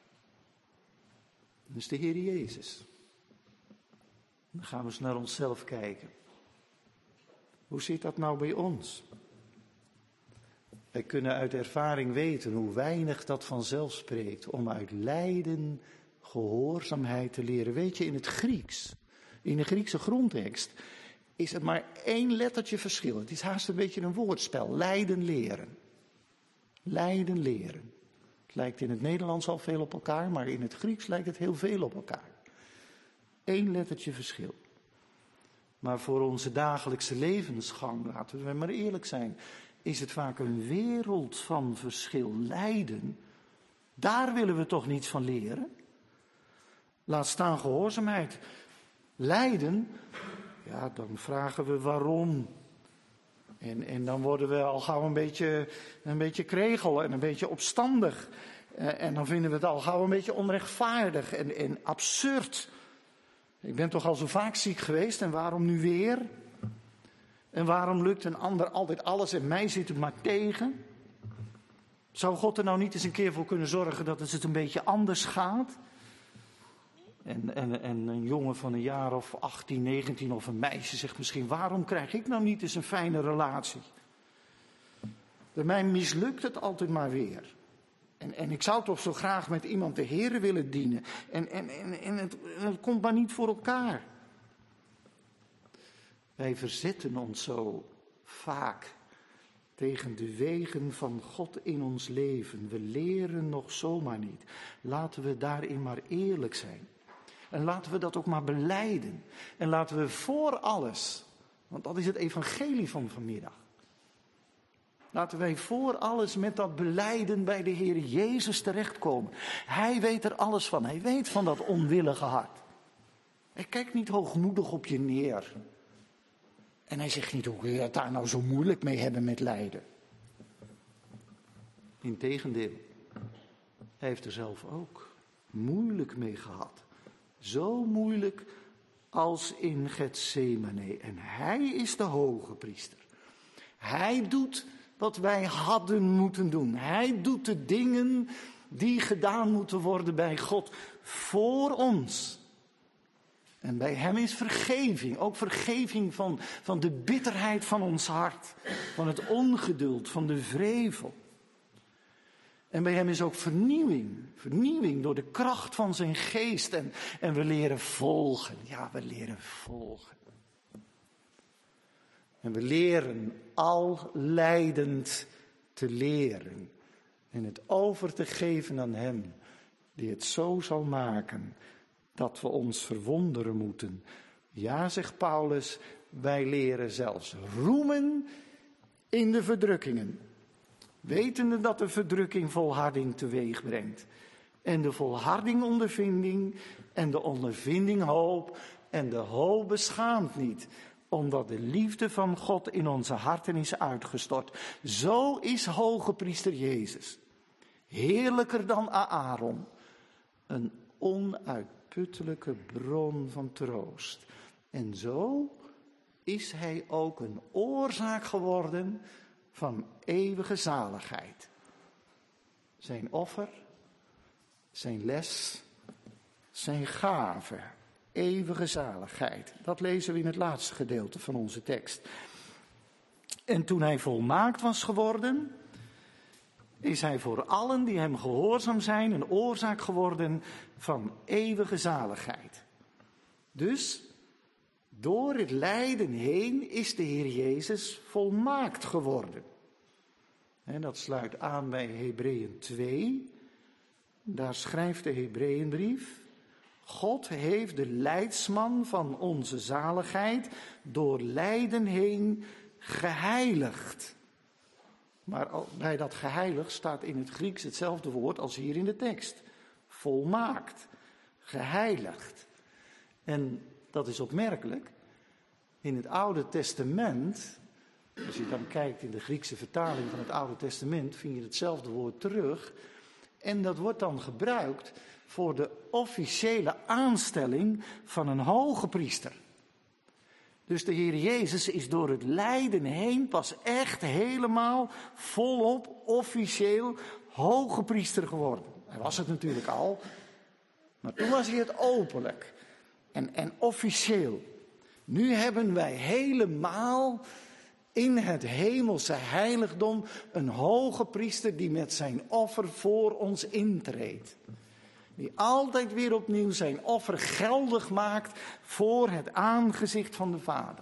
dat is de Heer Jezus. Dan gaan we eens naar onszelf kijken. Hoe zit dat nou bij ons? Wij kunnen uit ervaring weten hoe weinig dat vanzelf spreekt om uit lijden gehoorzaamheid te leren. Weet je, in het Grieks, in de Griekse grondtekst, is het maar één lettertje verschil. Het is haast een beetje een woordspel. Lijden leren. Lijden leren. Het lijkt in het Nederlands al veel op elkaar, maar in het Grieks lijkt het heel veel op elkaar. Eén lettertje verschil. Maar voor onze dagelijkse levensgang, laten we maar eerlijk zijn, is het vaak een wereld van verschil. Lijden, daar willen we toch niets van leren? Laat staan gehoorzaamheid. Lijden, ja, dan vragen we waarom. En, en dan worden we al gauw een beetje, een beetje kregel en een beetje opstandig. Uh, en dan vinden we het al gauw een beetje onrechtvaardig en, en absurd. Ik ben toch al zo vaak ziek geweest en waarom nu weer? En waarom lukt een ander altijd alles en mij zit het maar tegen? Zou God er nou niet eens een keer voor kunnen zorgen dat het een beetje anders gaat? En, en, en een jongen van een jaar of achttien, negentien of een meisje zegt misschien, waarom krijg ik nou niet eens een fijne relatie? Bij mij mislukt het altijd maar weer. En, en ik zou toch zo graag met iemand de Heere willen dienen. En, en, en, en het, het komt maar niet voor elkaar. Wij verzetten ons zo vaak tegen de wegen van God in ons leven. We leren nog zomaar niet. Laten we daarin maar eerlijk zijn. En laten we dat ook maar belijden. En laten we voor alles, want dat is het evangelie van vanmiddag. Laten wij voor alles met dat belijden bij de Heer Jezus terechtkomen. Hij weet er alles van. Hij weet van dat onwillige hart. Hij kijkt niet hoogmoedig op je neer. En hij zegt niet, hoe kun je het daar nou zo moeilijk mee hebben met lijden? Integendeel, hij heeft er zelf ook moeilijk mee gehad. Zo moeilijk als in Getsemane. En hij is de hoge priester. Hij doet wat wij hadden moeten doen. Hij doet de dingen die gedaan moeten worden bij God voor ons. En bij hem is vergeving, ook vergeving van, van de bitterheid van ons hart, van het ongeduld, van de wrevel. En bij hem is ook vernieuwing, vernieuwing door de kracht van zijn geest. En, en we leren volgen, ja, we leren volgen. En we leren al lijdend te leren en het over te geven aan hem, die het zo zal maken dat we ons verwonderen moeten. Ja, zegt Paulus, wij leren zelfs roemen in de verdrukkingen. Wetende dat de verdrukking volharding teweeg brengt. En de volharding ondervinding en de ondervinding hoop. En de hoop beschaamt niet, omdat de liefde van God in onze harten is uitgestort. Zo is hoge priester Jezus. Heerlijker dan Aaron. Een onuitputtelijke bron van troost. En zo is hij ook een oorzaak geworden van eeuwige zaligheid. Zijn offer, zijn les, zijn gave, eeuwige zaligheid. Dat lezen we in het laatste gedeelte van onze tekst. En toen hij volmaakt was geworden, is hij voor allen die hem gehoorzaam zijn een oorzaak geworden van eeuwige zaligheid. Dus door het lijden heen is de Heer Jezus volmaakt geworden. En dat sluit aan bij Hebreeën twee. Daar schrijft de Hebreeënbrief: God heeft de leidsman van onze zaligheid door lijden heen geheiligd. Maar bij dat geheiligd staat in het Grieks hetzelfde woord als hier in de tekst. Volmaakt, geheiligd. En dat is opmerkelijk. In het Oude Testament, als je dan kijkt in de Griekse vertaling van het Oude Testament, vind je hetzelfde woord terug. En dat wordt dan gebruikt voor de officiële aanstelling van een hoge priester. Dus de Heer Jezus is door het lijden heen pas echt helemaal volop officieel hoge priester geworden. Hij was het natuurlijk al, maar toen was hij het openlijk en, en officieel. Nu hebben wij helemaal in het hemelse heiligdom een hoge priester die met zijn offer voor ons intreedt. Die altijd weer opnieuw zijn offer geldig maakt voor het aangezicht van de Vader.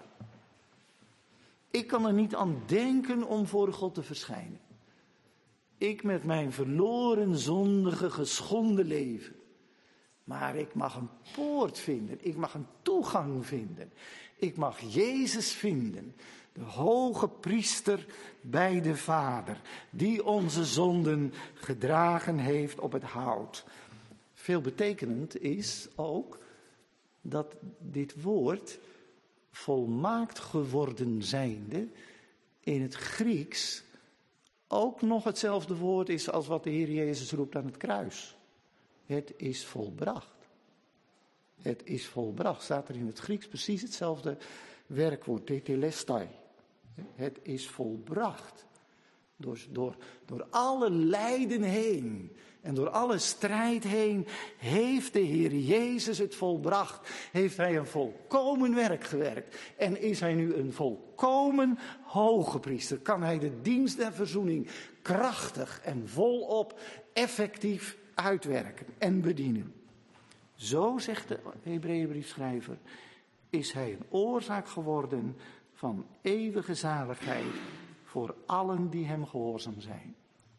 Ik kan er niet aan denken om voor God te verschijnen. Ik met mijn verloren, zondige, geschonden leven. Maar ik mag een poort vinden. Ik mag een toegang vinden. Ik mag Jezus vinden. De hoge priester bij de Vader. Die onze zonden gedragen heeft op het hout. Veelbetekenend is ook dat dit woord volmaakt geworden zijnde in het Grieks ook nog hetzelfde woord is als wat de Heer Jezus roept aan het kruis. Het is volbracht. Het is volbracht. Staat er in het Grieks precies hetzelfde werkwoord, tetelestai. Het is volbracht. Door, door, door alle lijden heen en door alle strijd heen heeft de Heer Jezus het volbracht. Heeft hij een volkomen werk gewerkt. En is hij nu een volkomen hoge priester. Kan hij de dienst der verzoening krachtig en volop effectief uitwerken en bedienen. Zo, zegt de Hebreeënbriefschrijver, is hij een oorzaak geworden van eeuwige zaligheid voor allen die hem gehoorzaam zijn.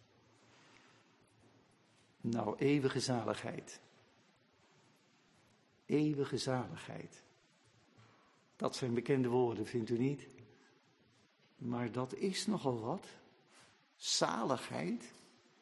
Nou, eeuwige zaligheid. Eeuwige zaligheid. Dat zijn bekende woorden, vindt u niet? Maar dat is nogal wat. Zaligheid.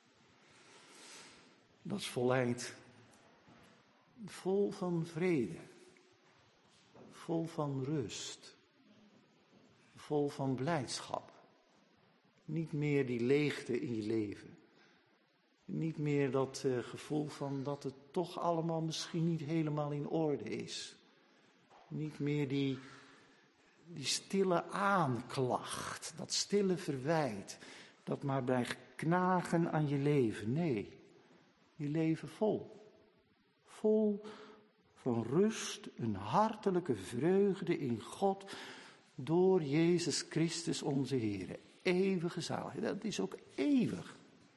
Dat is volheid. Vol van vrede. Vol van rust. Vol van blijdschap. Niet meer die leegte in je leven. Niet meer dat uh, gevoel van dat het toch allemaal misschien niet helemaal in orde is. Niet meer die, die stille aanklacht, dat stille verwijt, dat maar blijft knagen aan je leven. Nee, je leven vol. Vol van rust, een hartelijke vreugde in God door Jezus Christus onze Heer. Eeuwige zaligheid, dat is ook eeuwig.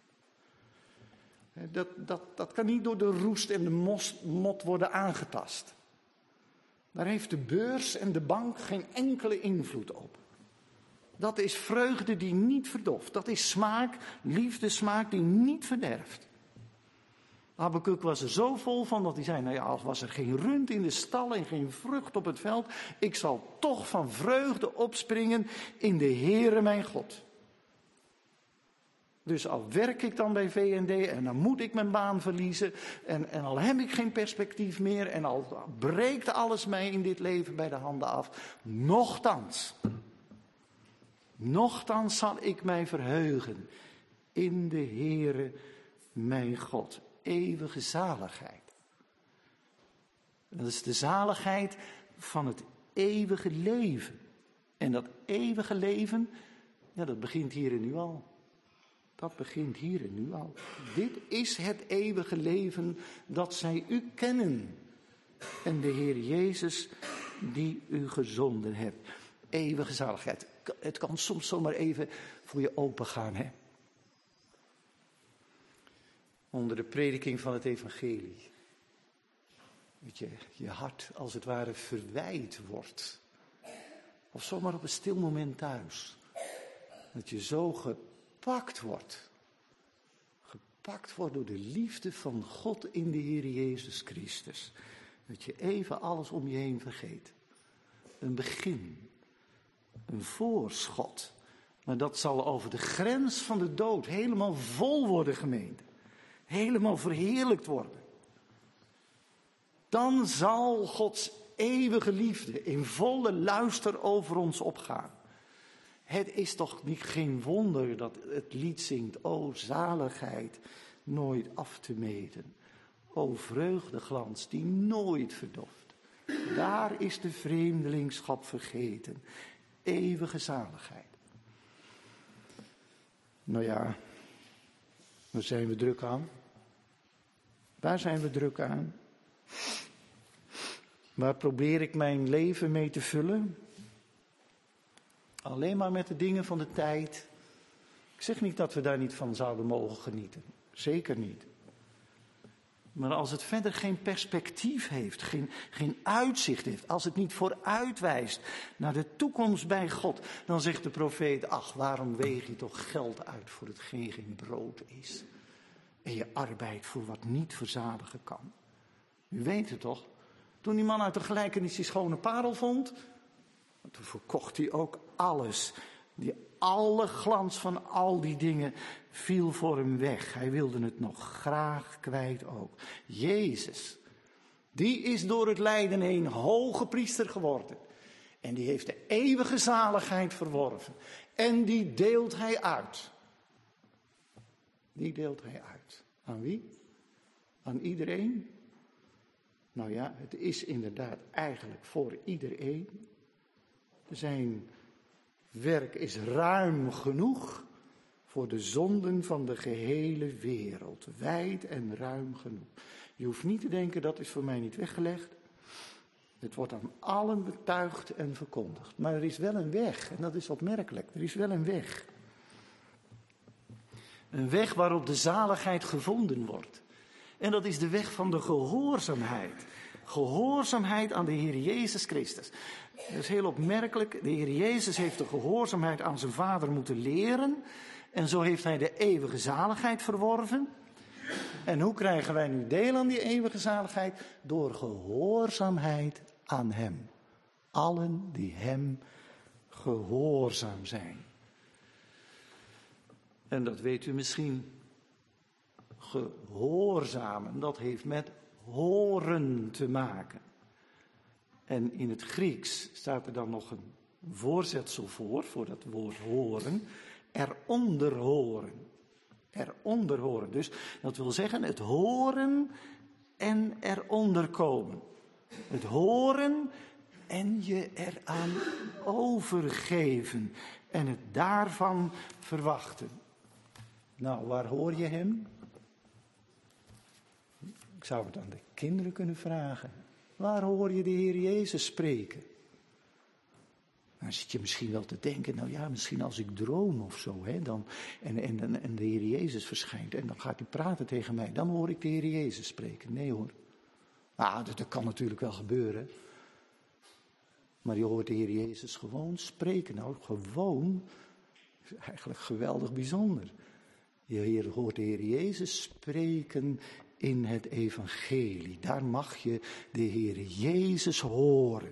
Dat, dat, dat kan niet door de roest en de mos, mot worden aangetast. Daar heeft de beurs en de bank geen enkele invloed op. Dat is vreugde die niet verdoft. Dat is smaak, liefdesmaak die niet verderft. Habakuk was er zo vol van dat hij zei, nou ja, als was er geen rund in de stal en geen vrucht op het veld, ik zal toch van vreugde opspringen in de Heere mijn God. Dus al werk ik dan bij V en D en dan moet ik mijn baan verliezen en, en al heb ik geen perspectief meer en al breekt alles mij in dit leven bij de handen af, nochtans, nochtans zal ik mij verheugen in de Heere mijn God. Eeuwige zaligheid. Dat is de zaligheid van het eeuwige leven. En dat eeuwige leven, ja, dat begint hier en nu al. Dat begint hier en nu al. Dit is het eeuwige leven dat zij u kennen. En de Heer Jezus die u gezonden hebt. Eeuwige zaligheid. Het kan soms zomaar even voor je open gaan, hè. Onder de prediking van het evangelie. Dat je, je hart als het ware verwijd wordt. Of zomaar op een stil moment thuis. Dat je zo gepakt wordt. Gepakt wordt door de liefde van God in de Heer Jezus Christus. Dat je even alles om je heen vergeet. Een begin. Een voorschot. Maar dat zal over de grens van de dood helemaal vol worden gemeend. Helemaal verheerlijkt worden. Dan zal Gods eeuwige liefde in volle luister over ons opgaan. Het is toch niet geen wonder dat het lied zingt, o zaligheid, nooit af te meten. O vreugdeglans die nooit verdoft. Daar is de vreemdelingschap vergeten. Eeuwige zaligheid. Nou ja, waar zijn we druk aan? Waar zijn we druk aan? Waar probeer ik mijn leven mee te vullen? Alleen maar met de dingen van de tijd. Ik zeg niet dat we daar niet van zouden mogen genieten. Zeker niet. Maar als het verder geen perspectief heeft, geen, geen uitzicht heeft, als het niet vooruitwijst naar de toekomst bij God, dan zegt de profeet, ach, waarom weeg je toch geld uit voor hetgeen geen brood is? En je arbeid voor wat niet verzadigen kan. U weet het toch? Toen die man uit de gelijkenis die schone parel vond, toen verkocht hij ook alles. Die alle glans van al die dingen viel voor hem weg. Hij wilde het nog graag kwijt ook. Jezus, die is door het lijden heen hoge priester geworden. En die heeft de eeuwige zaligheid verworven. En die deelt hij uit. Die deelt hij uit. Aan wie? Aan iedereen? Nou ja, het is inderdaad eigenlijk voor iedereen. Zijn werk is ruim genoeg voor de zonden van de gehele wereld. Wijd en ruim genoeg. Je hoeft niet te denken, dat is voor mij niet weggelegd. Het wordt aan allen betuigd en verkondigd. Maar er is wel een weg, en dat is opmerkelijk. Er is wel een weg. Een weg waarop de zaligheid gevonden wordt. En dat is de weg van de gehoorzaamheid. Gehoorzaamheid aan de Heer Jezus Christus. Dat is heel opmerkelijk. De Heer Jezus heeft de gehoorzaamheid aan zijn Vader moeten leren. En zo heeft hij de eeuwige zaligheid verworven. En hoe krijgen wij nu deel aan die eeuwige zaligheid? Door gehoorzaamheid aan hem. Allen die hem gehoorzaam zijn. En dat weet u misschien. Gehoorzamen, dat heeft met horen te maken. En in het Grieks staat er dan nog een voorzetsel voor, voor dat woord horen. Eronder horen. Eronder horen. Dus dat wil zeggen het horen en eronder komen. Het horen en je eraan overgeven. En het daarvan verwachten. Nou, waar hoor je hem? Ik zou het aan de kinderen kunnen vragen. Waar hoor je de Heer Jezus spreken? Dan zit je misschien wel te denken, nou ja, misschien als ik droom of zo, hè, dan, en, en, en de Heer Jezus verschijnt en dan gaat hij praten tegen mij, dan hoor ik de Heer Jezus spreken. Nee hoor. Nou, dat, dat kan natuurlijk wel gebeuren. Maar je hoort de Heer Jezus gewoon spreken. Nou, gewoon, eigenlijk geweldig bijzonder. Je hoort de Heer Jezus spreken in het evangelie. Daar mag je de Heer Jezus horen.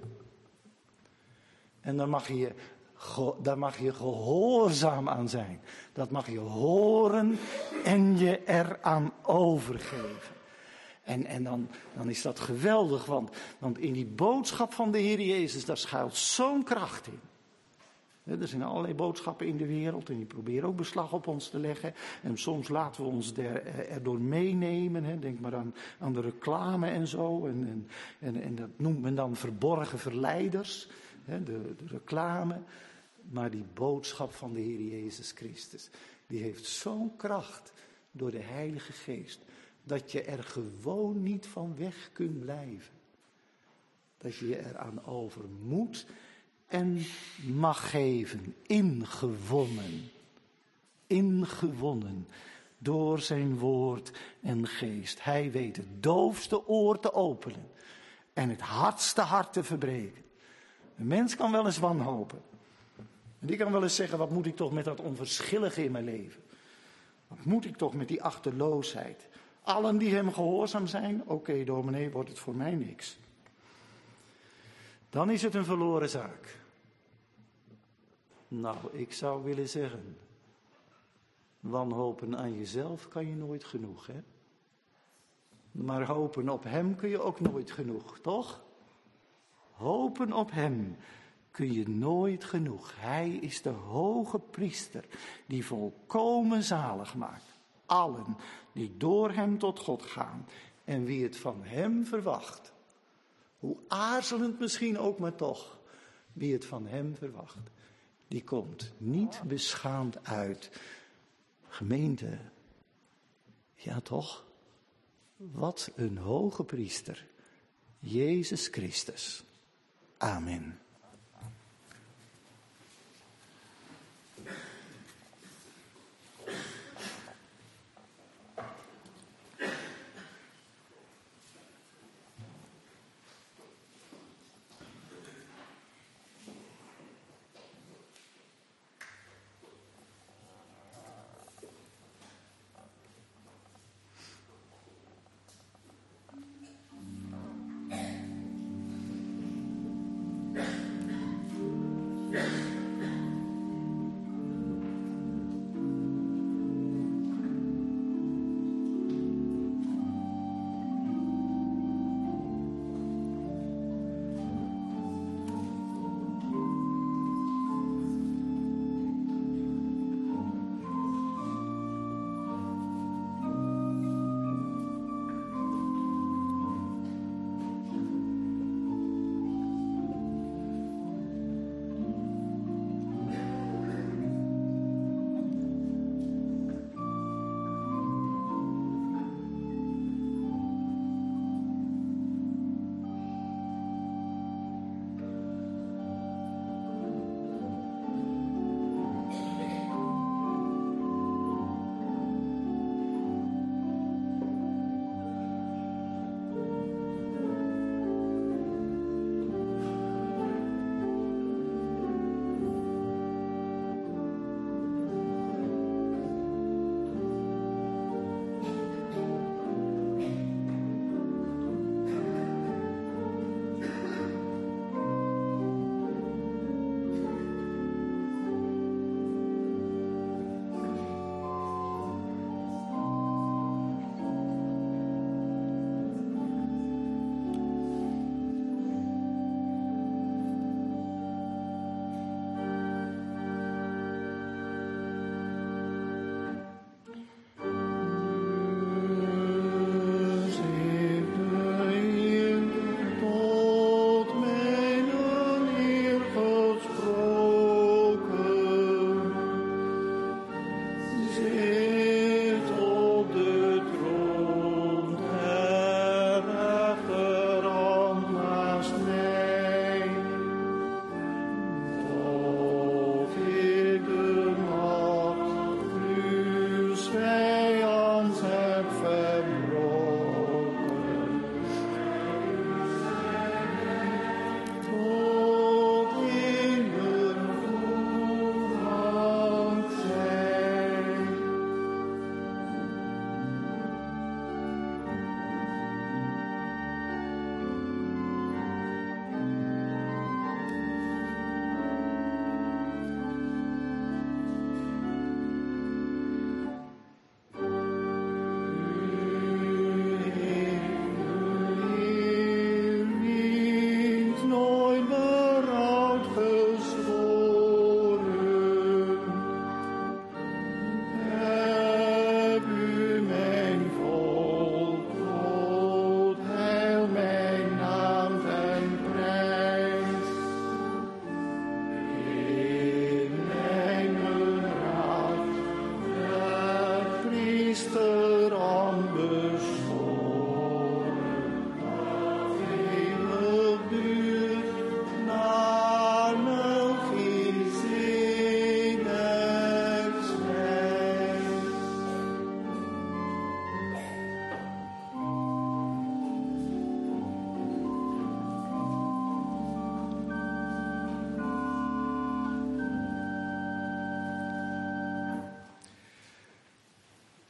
En daar mag je, daar mag je gehoorzaam aan zijn. Dat mag je horen en je eraan overgeven. En, en dan, dan is dat geweldig, want, want in die boodschap van de Heer Jezus, daar schuilt zo'n kracht in. Er zijn allerlei boodschappen in de wereld en die proberen ook beslag op ons te leggen. En soms laten we ons er, erdoor meenemen. Hè. Denk maar aan, aan de reclame en zo. En, en, en, en dat noemt men dan verborgen verleiders. Hè, de, de reclame. Maar die boodschap van de Heer Jezus Christus, die heeft zo'n kracht door de Heilige Geest, dat je er gewoon niet van weg kunt blijven. Dat je je eraan over moet en mag geven. Ingewonnen. Ingewonnen. Door zijn woord en geest. Hij weet het doofste oor te openen. En het hardste hart te verbreken. Een mens kan wel eens wanhopen. En die kan wel eens zeggen, wat moet ik toch met dat onverschillige in mijn leven? Wat moet ik toch met die achterloosheid? Allen die hem gehoorzaam zijn, oké okay, dominee, wordt het voor mij niks. Dan is het een verloren zaak. Nou, ik zou willen zeggen, wanhopen aan jezelf kan je nooit genoeg, hè? Maar hopen op hem kun je ook nooit genoeg, toch? Hopen op hem kun je nooit genoeg. Hij is de hoge priester die volkomen zalig maakt. Allen die door hem tot God gaan en wie het van hem verwacht. Hoe aarzelend misschien ook, maar toch. Wie het van hem verwacht, die komt niet beschaamd uit. Gemeente, ja toch? Wat een hoge priester. Jezus Christus. Amen.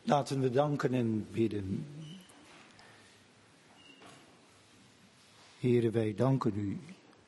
Laten we danken en bidden. Heere, wij danken u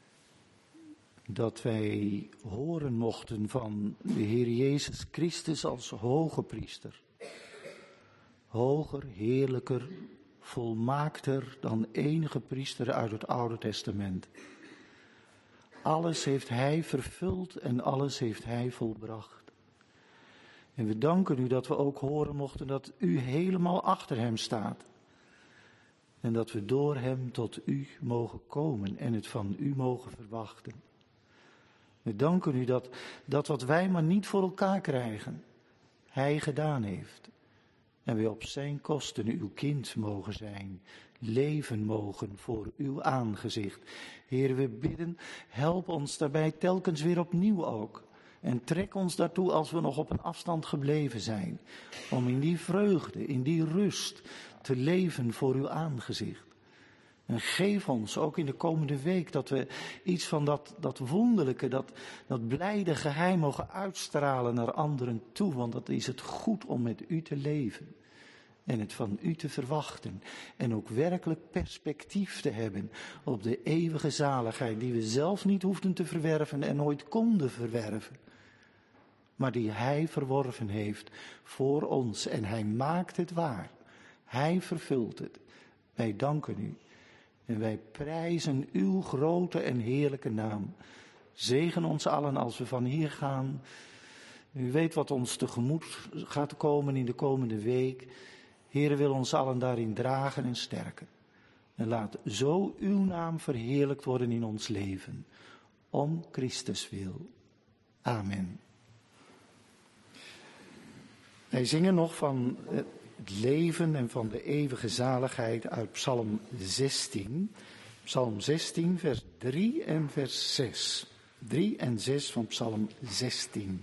dat wij horen mochten van de Heer Jezus Christus als hoge priester. Hoger, heerlijker, volmaakter dan enige priester uit het Oude Testament. Alles heeft hij vervuld en alles heeft hij volbracht. En we danken u dat we ook horen mochten dat u helemaal achter hem staat. En dat we door hem tot u mogen komen en het van u mogen verwachten. We danken u dat dat wat wij maar niet voor elkaar krijgen, hij gedaan heeft. En we op zijn kosten uw kind mogen zijn, leven mogen voor uw aangezicht. Heer, we bidden, help ons daarbij telkens weer opnieuw ook. En trek ons daartoe als we nog op een afstand gebleven zijn. Om in die vreugde, in die rust te leven voor uw aangezicht. En geef ons ook in de komende week dat we iets van dat, dat wonderlijke, dat, dat blijde geheim mogen uitstralen naar anderen toe. Want dat is het goed om met u te leven. En het van u te verwachten. En ook werkelijk perspectief te hebben op de eeuwige zaligheid die we zelf niet hoefden te verwerven en nooit konden verwerven. Maar die hij verworven heeft voor ons. En hij maakt het waar. Hij vervult het. Wij danken u. En wij prijzen uw grote en heerlijke naam. Zegen ons allen als we van hier gaan. U weet wat ons tegemoet gaat komen in de komende week. Heere, wil ons allen daarin dragen en sterken. En laat zo uw naam verheerlijkt worden in ons leven. Om Christus wil. Amen. Wij zingen nog van het leven en van de eeuwige zaligheid uit Psalm zestien. Psalm zestien, vers drie en vers zes. drie en zes van Psalm zestien.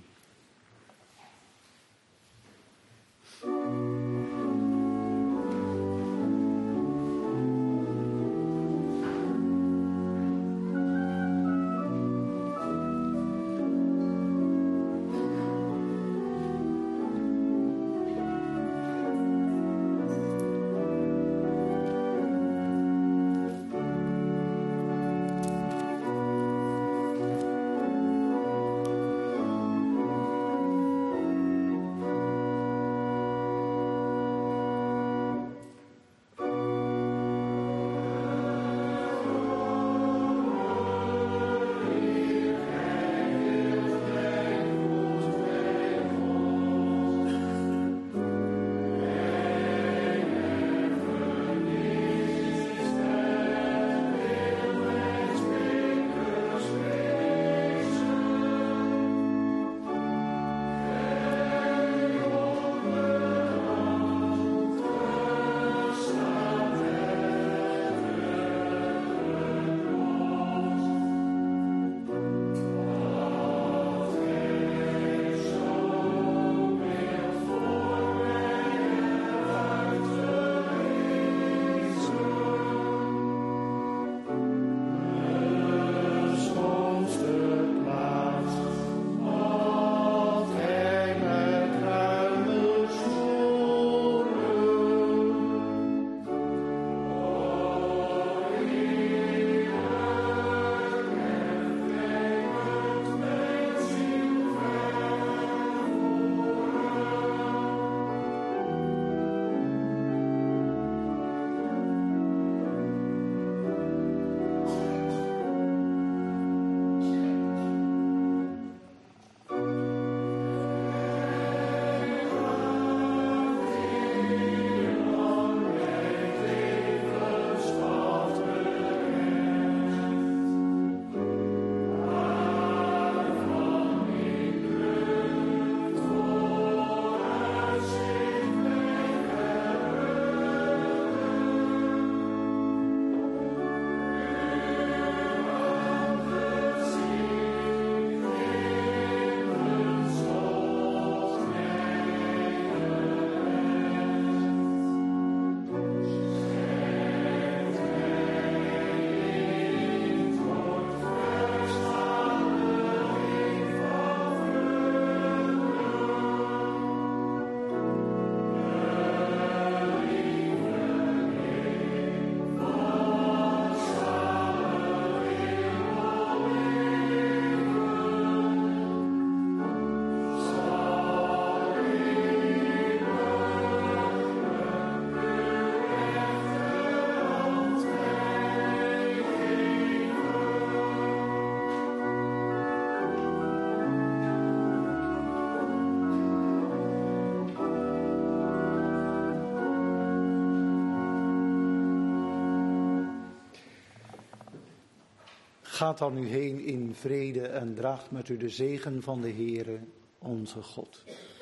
Gaat dan nu heen in vrede en draagt met u de zegen van de Heere, onze God.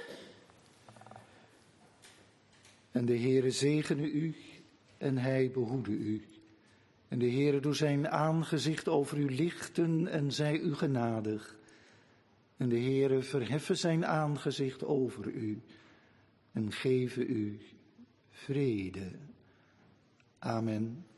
En de Heere zegene u en hij behoede u. En de Heere doe zijn aangezicht over u lichten en zij u genadig. En de Heere verheffen zijn aangezicht over u en geven u vrede. Amen.